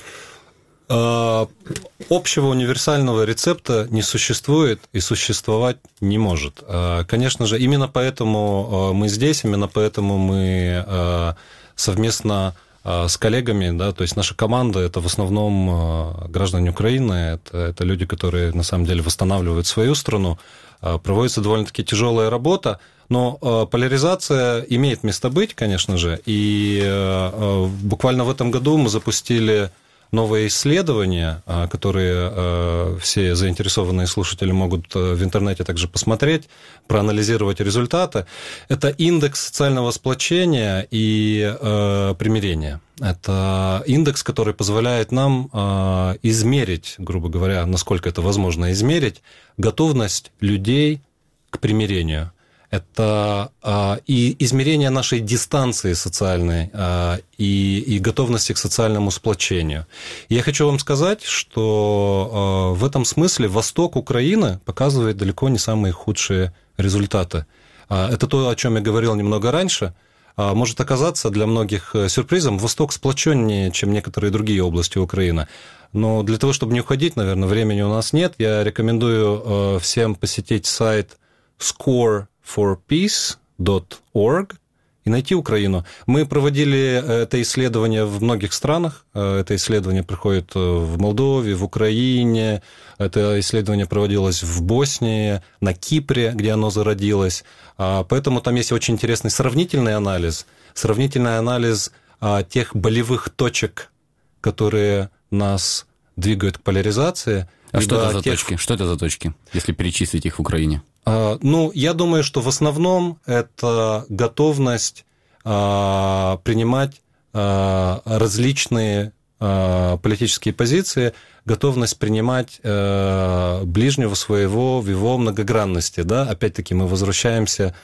Общего универсального рецепта не существует и существовать не может. Конечно же, именно поэтому мы здесь, именно поэтому мы совместно с коллегами, да, то есть наша команда – это в основном граждане Украины, это, это люди, которые на самом деле восстанавливают свою страну, проводится довольно-таки тяжелая работа, но поляризация имеет место быть, конечно же, и буквально в этом году мы запустили новые исследования, которые все заинтересованные слушатели могут в интернете также посмотреть, проанализировать результаты. Это индекс социального сплочения и примирения. Это индекс, который позволяет нам измерить, грубо говоря, насколько это возможно измерить, готовность людей к примирению. Это а, и измерение нашей дистанции социальной а, и, и готовности к социальному сплочению. И я хочу вам сказать, что а, в этом смысле Восток Украины показывает далеко не самые худшие результаты. А, это то, о чем я говорил немного раньше. А, может оказаться для многих сюрпризом. Восток сплоченнее, чем некоторые другие области Украины. Но для того, чтобы не уходить, наверное, времени у нас нет. Я рекомендую а, всем посетить сайт скор for peace dot org и найти Украину. Мы проводили это исследование в многих странах. Это исследование проходит в Молдове, в Украине. Это исследование проводилось в Боснии, на Кипре, где оно зародилось. Поэтому там есть очень интересный сравнительный анализ. Сравнительный анализ тех болевых точек, которые нас двигают к поляризации. А что это за тех... точки? Что это за точки, если перечислить их в Украине? Ну, я думаю, что в основном это готовность принимать различные политические позиции, готовность принимать ближнего своего в его многогранности. Да? Опять-таки мы возвращаемся,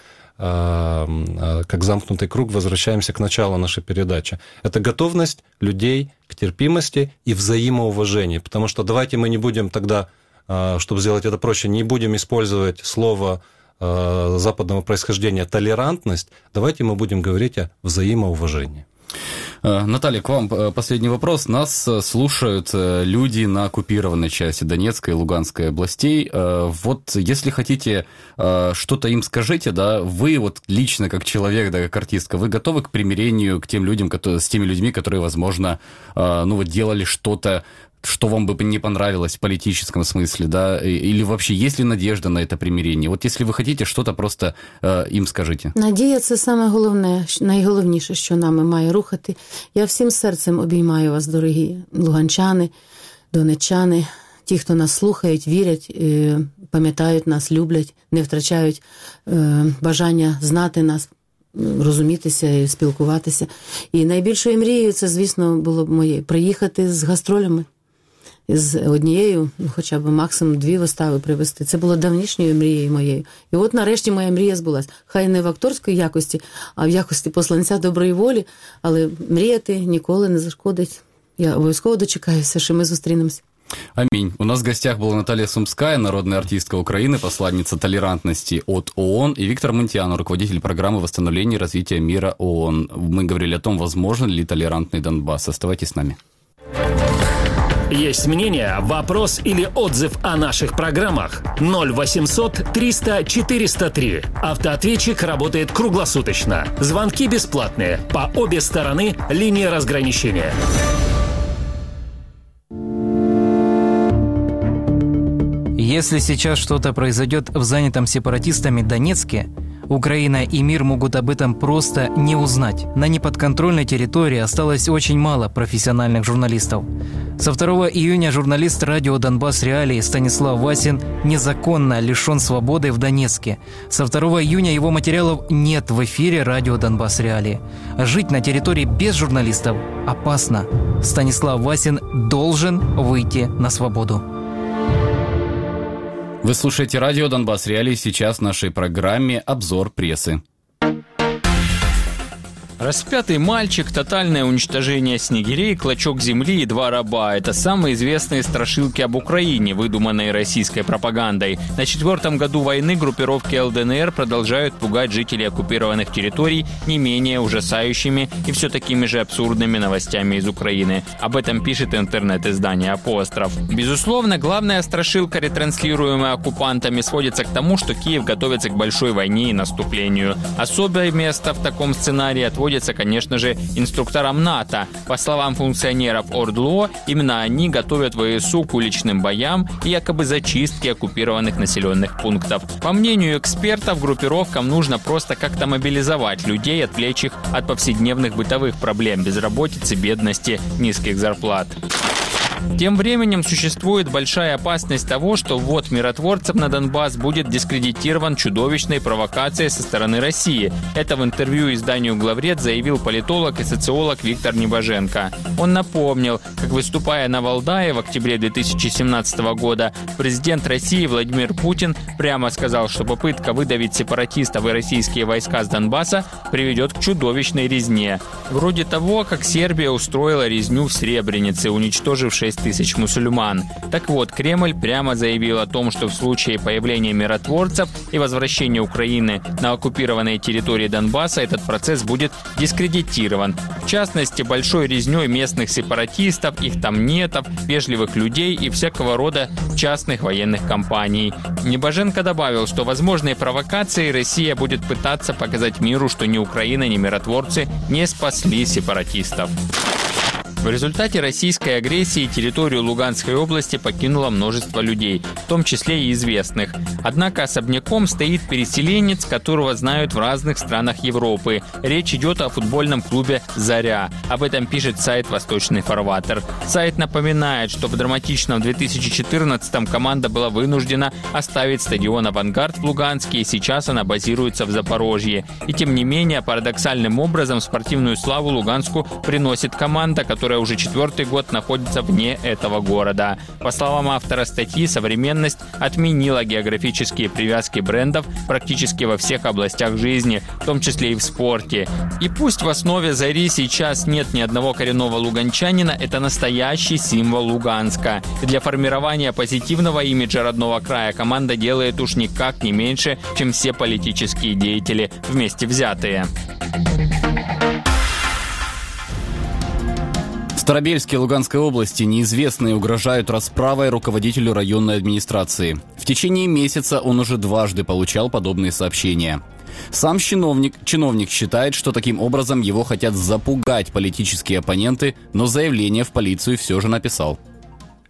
как замкнутый круг, возвращаемся к началу нашей передачи. Это готовность людей к терпимости и взаимоуважению. Потому что давайте мы не будем тогда, чтобы сделать это проще, не будем использовать слово западного происхождения «толерантность», давайте мы будем говорить о взаимоуважении. Наталья, к вам последний вопрос. Нас слушают люди на оккупированной части Донецкой и Луганской областей. Вот если хотите что-то им скажите, да, вы вот лично как человек, да, как артистка, вы готовы к примирению к тем людям, которые, с теми людьми, которые, возможно, ну вот делали что-то, что вам бы не понравилось в политическом смысле, да, или вообще есть ли надежда на это примирение? Вот если вы хотите что-то, просто э, им скажите. Надія – це саме головне, найголовніше, що нами має рухати. Я всім серцем обіймаю вас, дорогі луганчани, донеччани, ті, хто нас слухають, вірять, пам'ятають нас, люблять, не втрачають е, бажання знати нас, розумітися і спілкуватися. І найбільшою мрією це, звісно, було б моє приїхати з гастролями, з однією, хоча б максимум дві вистави привезти. Це було давнішньою мрією моєю. І от нарешті моя мрія збулась. Хай не в акторській якості, а в якості посланця доброї волі, але мріяти ніколи не зашкодить. Я обов'язково дочекаюся, що ми зустрінемося. Аминь. У нас в гостях была Наталья Сумская, народная артистка Украины, посланница толерантности от ООН, и Виктор Мунтян, руководитель программы восстановления и развития мира ООН. Мы говорили о том, возможен ли толерантный Донбасс. Оставайтесь с нами. Есть мнение, вопрос или отзыв о наших программах? ноль восемьсот триста четыреста три. Автоответчик работает круглосуточно. Звонки бесплатные. По обе стороны линии разграничения. Если сейчас что-то произойдет в занятом сепаратистами Донецке, Украина и мир могут об этом просто не узнать. На неподконтрольной территории осталось очень мало профессиональных журналистов. Со второго июня журналист радио «Донбасс Реалии» Станислав Васин незаконно лишен свободы в Донецке. Со второго июня его материалов нет в эфире радио «Донбасс Реалии». Жить на территории без журналистов опасно. Станислав Васин должен выйти на свободу. Вы слушаете радио «Донбасс Реалии». Сейчас в нашей программе «Обзор прессы». Распятый мальчик, тотальное уничтожение снегирей, клочок земли и два раба – это самые известные страшилки об Украине, выдуманные российской пропагандой. На четвертом году войны группировки эл дэ эн эр продолжают пугать жителей оккупированных территорий не менее ужасающими и все такими же абсурдными новостями из Украины. Об этом пишет интернет-издание «Апостроф». Безусловно, главная страшилка, ретранслируемая оккупантами, сводится к тому, что Киев готовится к большой войне и наступлению. Особое место в таком сценарии отводится, конечно же, инструкторам НАТО. По словам функционеров ОРДЛО, именно они готовят ВСУ к уличным боям и якобы зачистке оккупированных населенных пунктов. По мнению экспертов, группировкам нужно просто как-то мобилизовать людей, отвлечь их от повседневных бытовых проблем, безработицы, бедности, низких зарплат. Тем временем существует большая опасность того, что ввод миротворцев на Донбасс будет дискредитирован чудовищной провокацией со стороны России. Это в интервью изданию «Главред» заявил политолог и социолог Виктор Небоженко. Он напомнил, как, выступая на Валдае в октябре две тысячи семнадцатого года, президент России Владимир Путин прямо сказал, что попытка выдавить сепаратистов и российские войска с Донбасса приведет к чудовищной резне. Вроде того, как Сербия устроила резню в Сребренице, уничтожив шесть тысяч мусульман. Так вот, Кремль прямо заявил о том, что в случае появления миротворцев и возвращения Украины на оккупированные территории Донбасса этот процесс будет дискредитирован. В частности, большой резней местных сепаратистов, их там нетов, вежливых людей и всякого рода частных военных компаний. Небоженко добавил, что возможной провокацией Россия будет пытаться показать миру, что ни Украина, ни миротворцы не спасли сепаратистов. В результате российской агрессии территорию Луганской области покинуло множество людей, в том числе и известных. Однако особняком стоит переселенец, которого знают в разных странах Европы. Речь идет о футбольном клубе «Заря». Об этом пишет сайт «Восточный фарватер». Сайт напоминает, что в драматичном две тысячи четырнадцатом команда была вынуждена оставить стадион «Авангард» в Луганске, и сейчас она базируется в Запорожье. И тем не менее, парадоксальным образом спортивную славу Луганску приносит команда, которая уже четвертый год находится вне этого города. По словам автора статьи, современность отменила географические привязки брендов практически во всех областях жизни, в том числе и в спорте. И пусть в основе «Зари» сейчас нет ни одного коренного луганчанина, это настоящий символ Луганска. И для формирования позитивного имиджа родного края команда делает уж никак не меньше, чем все политические деятели вместе взятые. В Старобельске Луганской области неизвестные угрожают расправой руководителю районной администрации. В течение месяца он уже дважды получал подобные сообщения. Сам чиновник, чиновник считает, что таким образом его хотят запугать политические оппоненты, но заявление в полицию все же написал.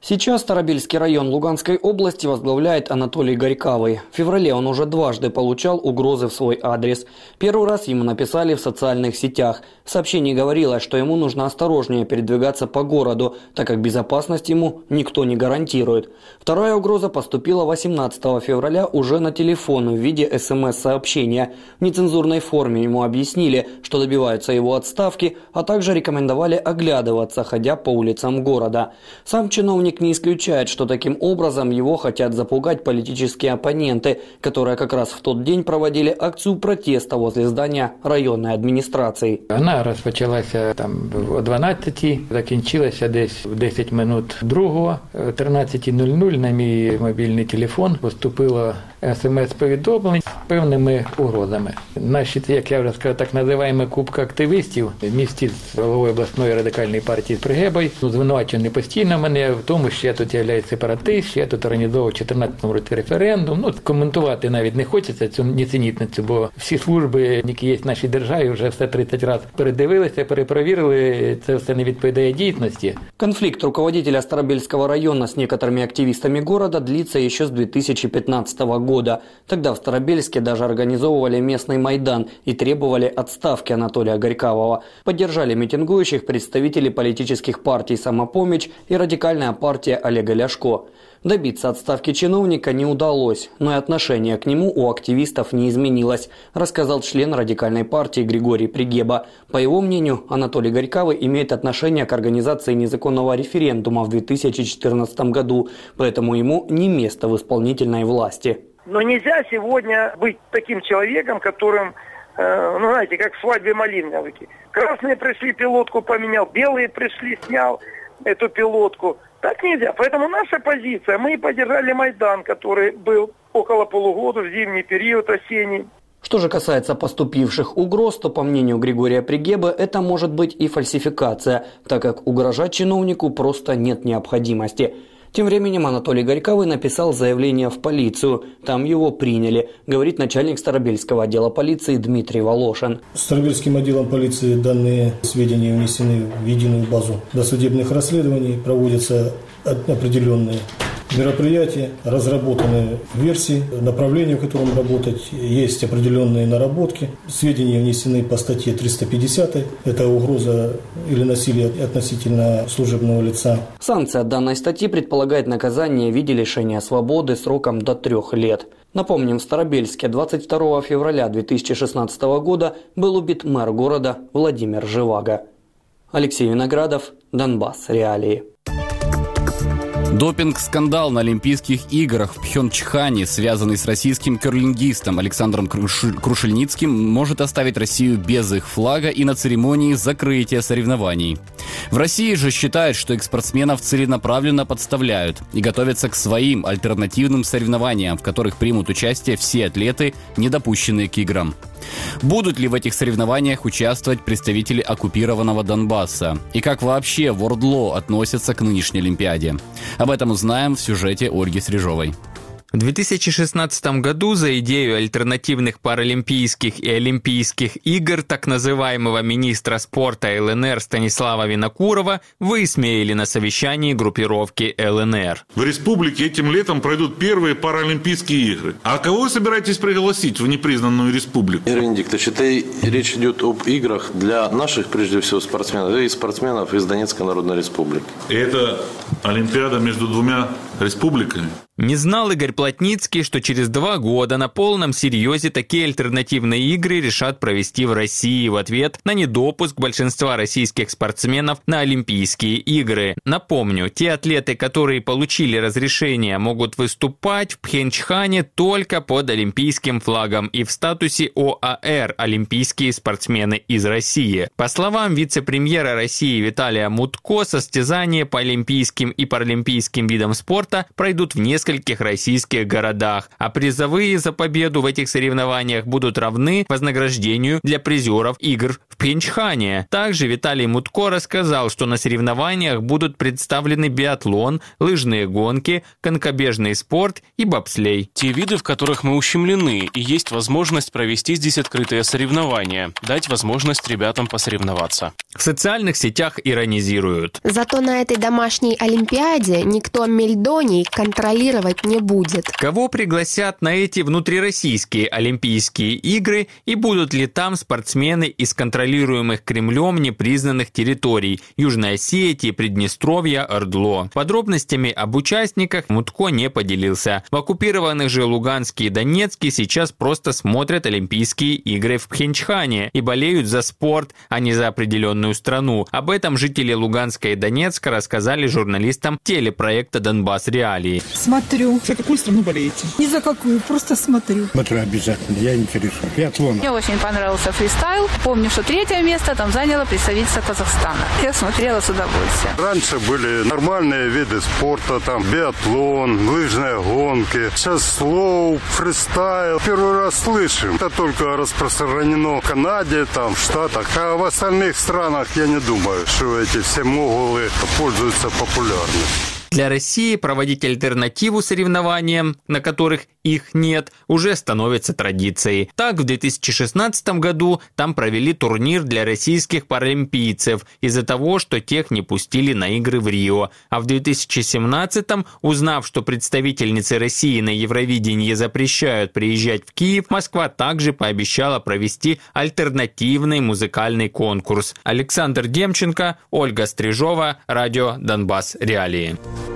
Сейчас Старобельский район Луганской области возглавляет Анатолий Горькавый. В феврале он уже дважды получал угрозы в свой адрес. Первый раз ему написали в социальных сетях. В сообщении говорилось, что ему нужно осторожнее передвигаться по городу, так как безопасность ему никто не гарантирует. Вторая угроза поступила восемнадцатого февраля уже на телефон в виде эс эм эс-сообщения. В нецензурной форме ему объяснили, что добиваются его отставки, а также рекомендовали оглядываться, ходя по улицам города. Сам чиновник не исключает, что таким образом его хотят запугать политические оппоненты, которые как раз в тот день проводили акцию протеста возле здания районной адміністрації. Вона розпочалася там о дванадцятій, закінчилася десь в десять минут другого. О тринадцятій нуль нуль на мій мобільний телефон поступило ес ем ес-повідомлення з певними угрозами. Наші, як я вже сказав, так називаємо кубка активістів в місті з головою обласної радикальної партії Пригебой. Звинувачені постійно мене в тому, що я тут являюсь сепаратист, що я тут організовував в чотирнадцятому році референдум. Ну, коментувати навіть не хочеться цю нісенітницю, бо всі служби, які є в нашій державі, вже все тридцять разів передивилися, перепровірили, це все не відповідає дійсності. Конфликт руководителя Старобельского района с некоторыми активистами города длится еще с две тысячи пятнадцатого года. Тогда в Старобельске даже организовывали местный Майдан и требовали отставки Анатолия Горькавого. Поддержали митингующих представители политических партий «Самопомощь» и радикальная партия Олега Ляшко. Добиться отставки чиновника не удалось, но и отношение к нему у активистов не изменилось, рассказал член радикальной партии Григорий Пригеба. По его мнению, Анатолий Горькавый имеет отношение к организации незаконного референдума в две тысячи четырнадцатом году, поэтому ему не место в исполнительной власти. Но нельзя сегодня быть таким человеком, которым, э, ну знаете, как в свадьбе Малиновки. Красные пришли, пилотку поменял, белые пришли, снял эту пилотку. Так нельзя. Поэтому наша позиция, мы поддержали Майдан, который был около полугода в зимний период, осенний. Что же касается поступивших угроз, то, по мнению Григория Пригебы, это может быть и фальсификация, так как угрожать чиновнику просто нет необходимости. Тем временем Анатолий Горькавый написал заявление в полицию. Там его приняли, говорит начальник Старобельского отдела полиции Дмитрий Волошин. Старобельским отделом полиции данные сведения внесены в единую базу досудебных расследований. Проводятся определенные мероприятия, разработаны версии, направления, в котором работать, есть определенные наработки. Сведения внесены по статье триста пятьдесят, это угроза или насилие относительно служебного лица. Санкция данной статьи предполагает наказание в виде лишения свободы сроком до трех лет. Напомним, в Старобельске двадцать второго февраля две тысячи шестнадцатого года был убит мэр города Владимир Живаго. Алексей Виноградов, Донбасс. Реалии. Допинг-скандал на Олимпийских играх в Пхёнчхане, связанный с российским керлингистом Александром Крушельницким, может оставить Россию без их флага и на церемонии закрытия соревнований. В России же считают, что их спортсменов целенаправленно подставляют и готовятся к своим альтернативным соревнованиям, в которых примут участие все атлеты, не допущенные к играм. Будут ли в этих соревнованиях участвовать представители оккупированного Донбасса? И как вообще в ОРДЛО относятся к нынешней Олимпиаде? Об этом узнаем в сюжете Ольги Стрижовой. В две тысячи шестнадцатом году за идею альтернативных паралимпийских и олимпийских игр так называемого министра спорта эл эн эр Станислава Винокурова высмеяли на совещании группировки эл эн эр. В республике этим летом пройдут первые паралимпийские игры. А кого вы собираетесь пригласить в непризнанную республику? Игорь Венедиктович, это речь идет об играх для наших, прежде всего, спортсменов и спортсменов из Донецкой Народной Республики. И это Олимпиада между двумя республиками? Не знал Игорь Плотницкий, что через два года на полном серьезе такие альтернативные игры решат провести в России в ответ на недопуск большинства российских спортсменов на Олимпийские игры. Напомню, те атлеты, которые получили разрешение, могут выступать в Пхенчхане только под олимпийским флагом и в статусе о а эр – олимпийские спортсмены из России. По словам вице-премьера России Виталия Мутко, состязания по олимпийским и паралимпийским видам спорта пройдут в нескольких российских российских городах, а призовые за победу в этих соревнованиях будут равны вознаграждению для призеров игр в Пхенчхане. Также Виталий Мутко рассказал, что на соревнованиях будут представлены биатлон, лыжные гонки, конькобежный спорт и бобслей. Те виды, в которых мы ущемлены, и есть возможность провести здесь открытые соревнования, дать возможность ребятам посоревноваться. В социальных сетях иронизируют. Зато на этой домашней олимпиаде никто мельдоний контролировать не будет. Кого пригласят на эти внутрироссийские Олимпийские игры и будут ли там спортсмены из контролируемых Кремлем непризнанных территорий Южной Осетии, Приднестровья, Ордло. Подробностями об участниках Мутко не поделился. В оккупированных же Луганске и Донецке сейчас просто смотрят Олимпийские игры в Пхенчхане и болеют за спорт, а не за определенную страну. Об этом жители Луганска и Донецка рассказали журналистам телепроекта «Донбасс Реалии». Смотрю. За какую страну болеете? Ни за какую, просто смотрю. Смотрю обязательно, я интересуюсь. Биатлон. Мне очень понравился фристайл. Помню, что третье место там заняло представительство Казахстана. Я смотрела с удовольствием. Раньше были нормальные виды спорта, там биатлон, лыжные гонки. Сейчас слоу, фристайл. Первый раз слышим. Это только распространено в Канаде, там, в Штатах. А в остальных странах я не думаю, что эти все могулы пользуются популярностью. Для России проводить альтернативу соревнованиям, на которых их нет, уже становится традицией. Так, в две тысячи шестнадцатом году там провели турнир для российских паралимпийцев из-за того, что тех не пустили на игры в Рио. А в две тысячи семнадцатом, узнав, что представительницы России на Евровидении запрещают приезжать в Киев, Москва также пообещала провести альтернативный музыкальный конкурс. Александр Демченко, Ольга Стрижова, радио «Донбасс Реалии».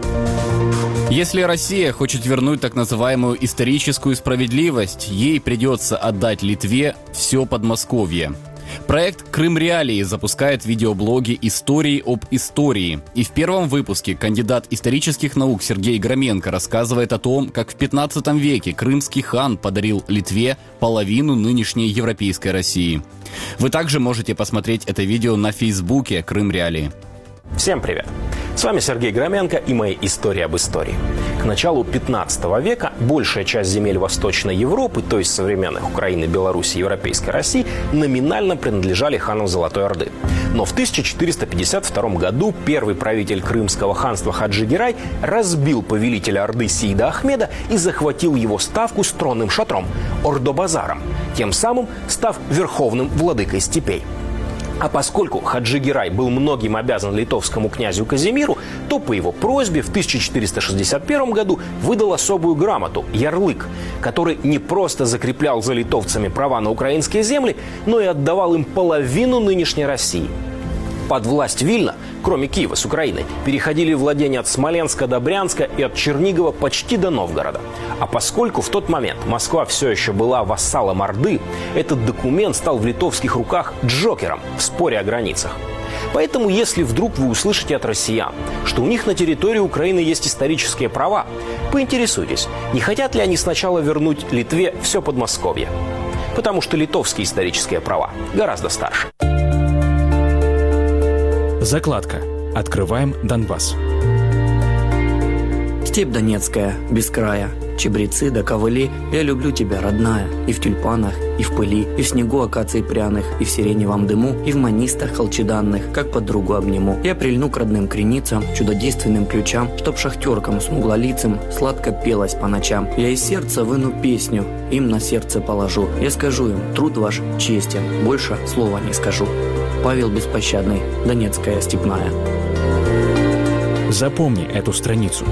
Если Россия хочет вернуть так называемую историческую справедливость, ей придется отдать Литве все Подмосковье. Проект «Крым Реалии» запускает видеоблоги «Истории об истории». И в первом выпуске кандидат исторических наук Сергей Громенко рассказывает о том, как в пятнадцатом веке крымский хан подарил Литве половину нынешней европейской России. Вы также можете посмотреть это видео на Фейсбуке «Крым Реалии». Всем привет! С вами Сергей Громенко и мои истории об истории. К началу пятнадцатого века большая часть земель Восточной Европы, то есть современных Украины, Беларуси и Европейской России, номинально принадлежали ханам Золотой Орды. Но в тысяча четыреста пятьдесят втором году первый правитель Крымского ханства Хаджи Герай разбил повелителя Орды Сеида Ахмеда и захватил его ставку с тронным шатром – Ордо-Базаром, тем самым став верховным владыкой степей. А поскольку Хаджи Герай был многим обязан литовскому князю Казимиру, то по его просьбе в тысяча четыреста шестьдесят первом году выдал особую грамоту – ярлык, который не просто закреплял за литовцами права на украинские земли, но и отдавал им половину нынешней России. Под власть Вильна, кроме Киева с Украиной, переходили владения от Смоленска до Брянска и от Чернигова почти до Новгорода. А поскольку в тот момент Москва все еще была вассалом Орды, этот документ стал в литовских руках джокером в споре о границах. Поэтому, если вдруг вы услышите от россиян, что у них на территории Украины есть исторические права, поинтересуйтесь, не хотят ли они сначала вернуть Литве все Подмосковье. Потому что литовские исторические права гораздо старше. Закладка. Открываем Донбасс. Степь Донецкая, без края, чебрецы да ковыли, я люблю тебя, родная, и в тюльпанах, и в пыли, и в снегу акаций пряных, и в сиреневом дыму, и в манистах холчеданных, как подругу обниму. Я прильну к родным креницам, чудодейственным ключам, чтоб шахтеркам смуглолицым сладко пелось по ночам. Я из сердца выну песню, им на сердце положу. Я скажу им, труд ваш честен, больше слова не скажу. Павел Беспощадный, Донецкая степная. Запомни эту страницу.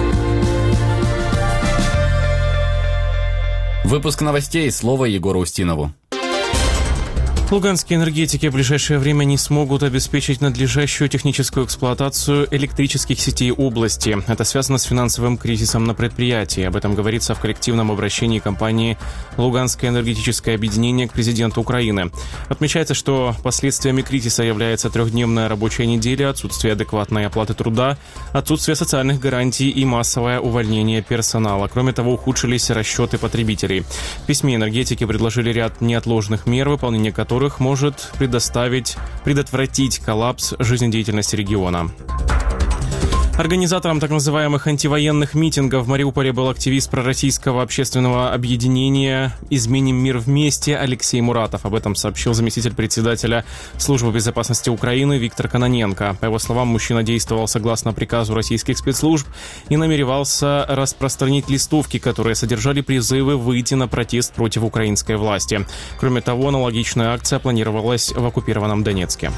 Выпуск новостей. Слово Егору Устинову. Луганские энергетики в ближайшее время не смогут обеспечить надлежащую техническую эксплуатацию электрических сетей области. Это связано с финансовым кризисом на предприятии. Об этом говорится в коллективном обращении компании «Луганское энергетическое объединение» к президенту Украины. Отмечается, что последствиями кризиса является трехдневная рабочая неделя, отсутствие адекватной оплаты труда, отсутствие социальных гарантий и массовое увольнение персонала. Кроме того, ухудшились расчеты потребителей. В письме энергетики предложили ряд неотложных мер, выполнение которых может предоставить, предотвратить коллапс жизнедеятельности региона. Организатором так называемых антивоенных митингов в Мариуполе был активист пророссийского общественного объединения «Изменим мир вместе» Алексей Муратов. Об этом сообщил заместитель председателя Службы безопасности Украины Виктор Кононенко. По его словам, мужчина действовал согласно приказу российских спецслужб и намеревался распространить листовки, которые содержали призывы выйти на протест против украинской власти. Кроме того, аналогичная акция планировалась в оккупированном Донецке.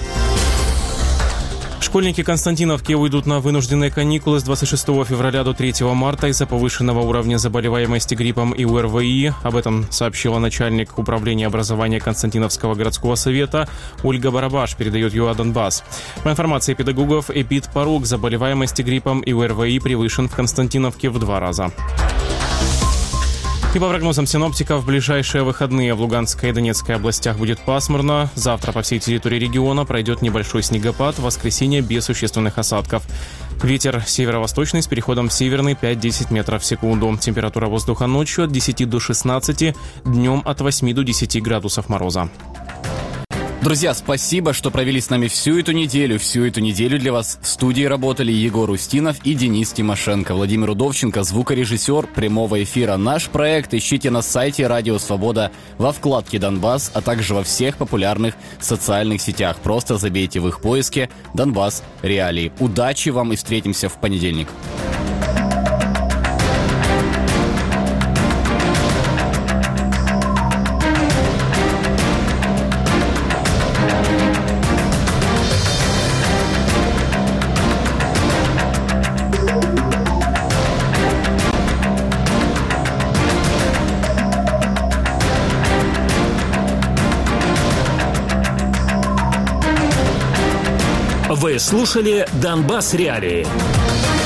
Школьники Константиновки уйдут на вынужденные каникулы с двадцать шестого февраля до третьего марта из-за повышенного уровня заболеваемости гриппом и У Эр В И. Об этом сообщила начальник управления образования Константиновского городского совета Ольга Барабаш, передает ЮА Донбасс. По информации педагогов, эпидпорог заболеваемости гриппом и У Эр В И превышен в Константиновке в два раза. И по прогнозам синоптиков, в ближайшие выходные в Луганской и Донецкой областях будет пасмурно. Завтра по всей территории региона пройдет небольшой снегопад, в воскресенье без существенных осадков. Ветер северо-восточный с переходом в северный пять-десять метров в секунду. Температура воздуха ночью от десяти до шестнадцати, днем от восьми до десяти градусов мороза. Друзья, спасибо, что провели с нами всю эту неделю. Всю эту неделю для вас в студии работали Егор Устинов и Денис Тимошенко. Владимир Удовченко, звукорежиссер прямого эфира. Наш проект ищите на сайте Радио Свобода во вкладке «Донбасс», а также во всех популярных социальных сетях. Просто забейте в их поиске «Донбасс. Реалии». Удачи вам и встретимся в понедельник. Вы слушали «Донбасс Реалии».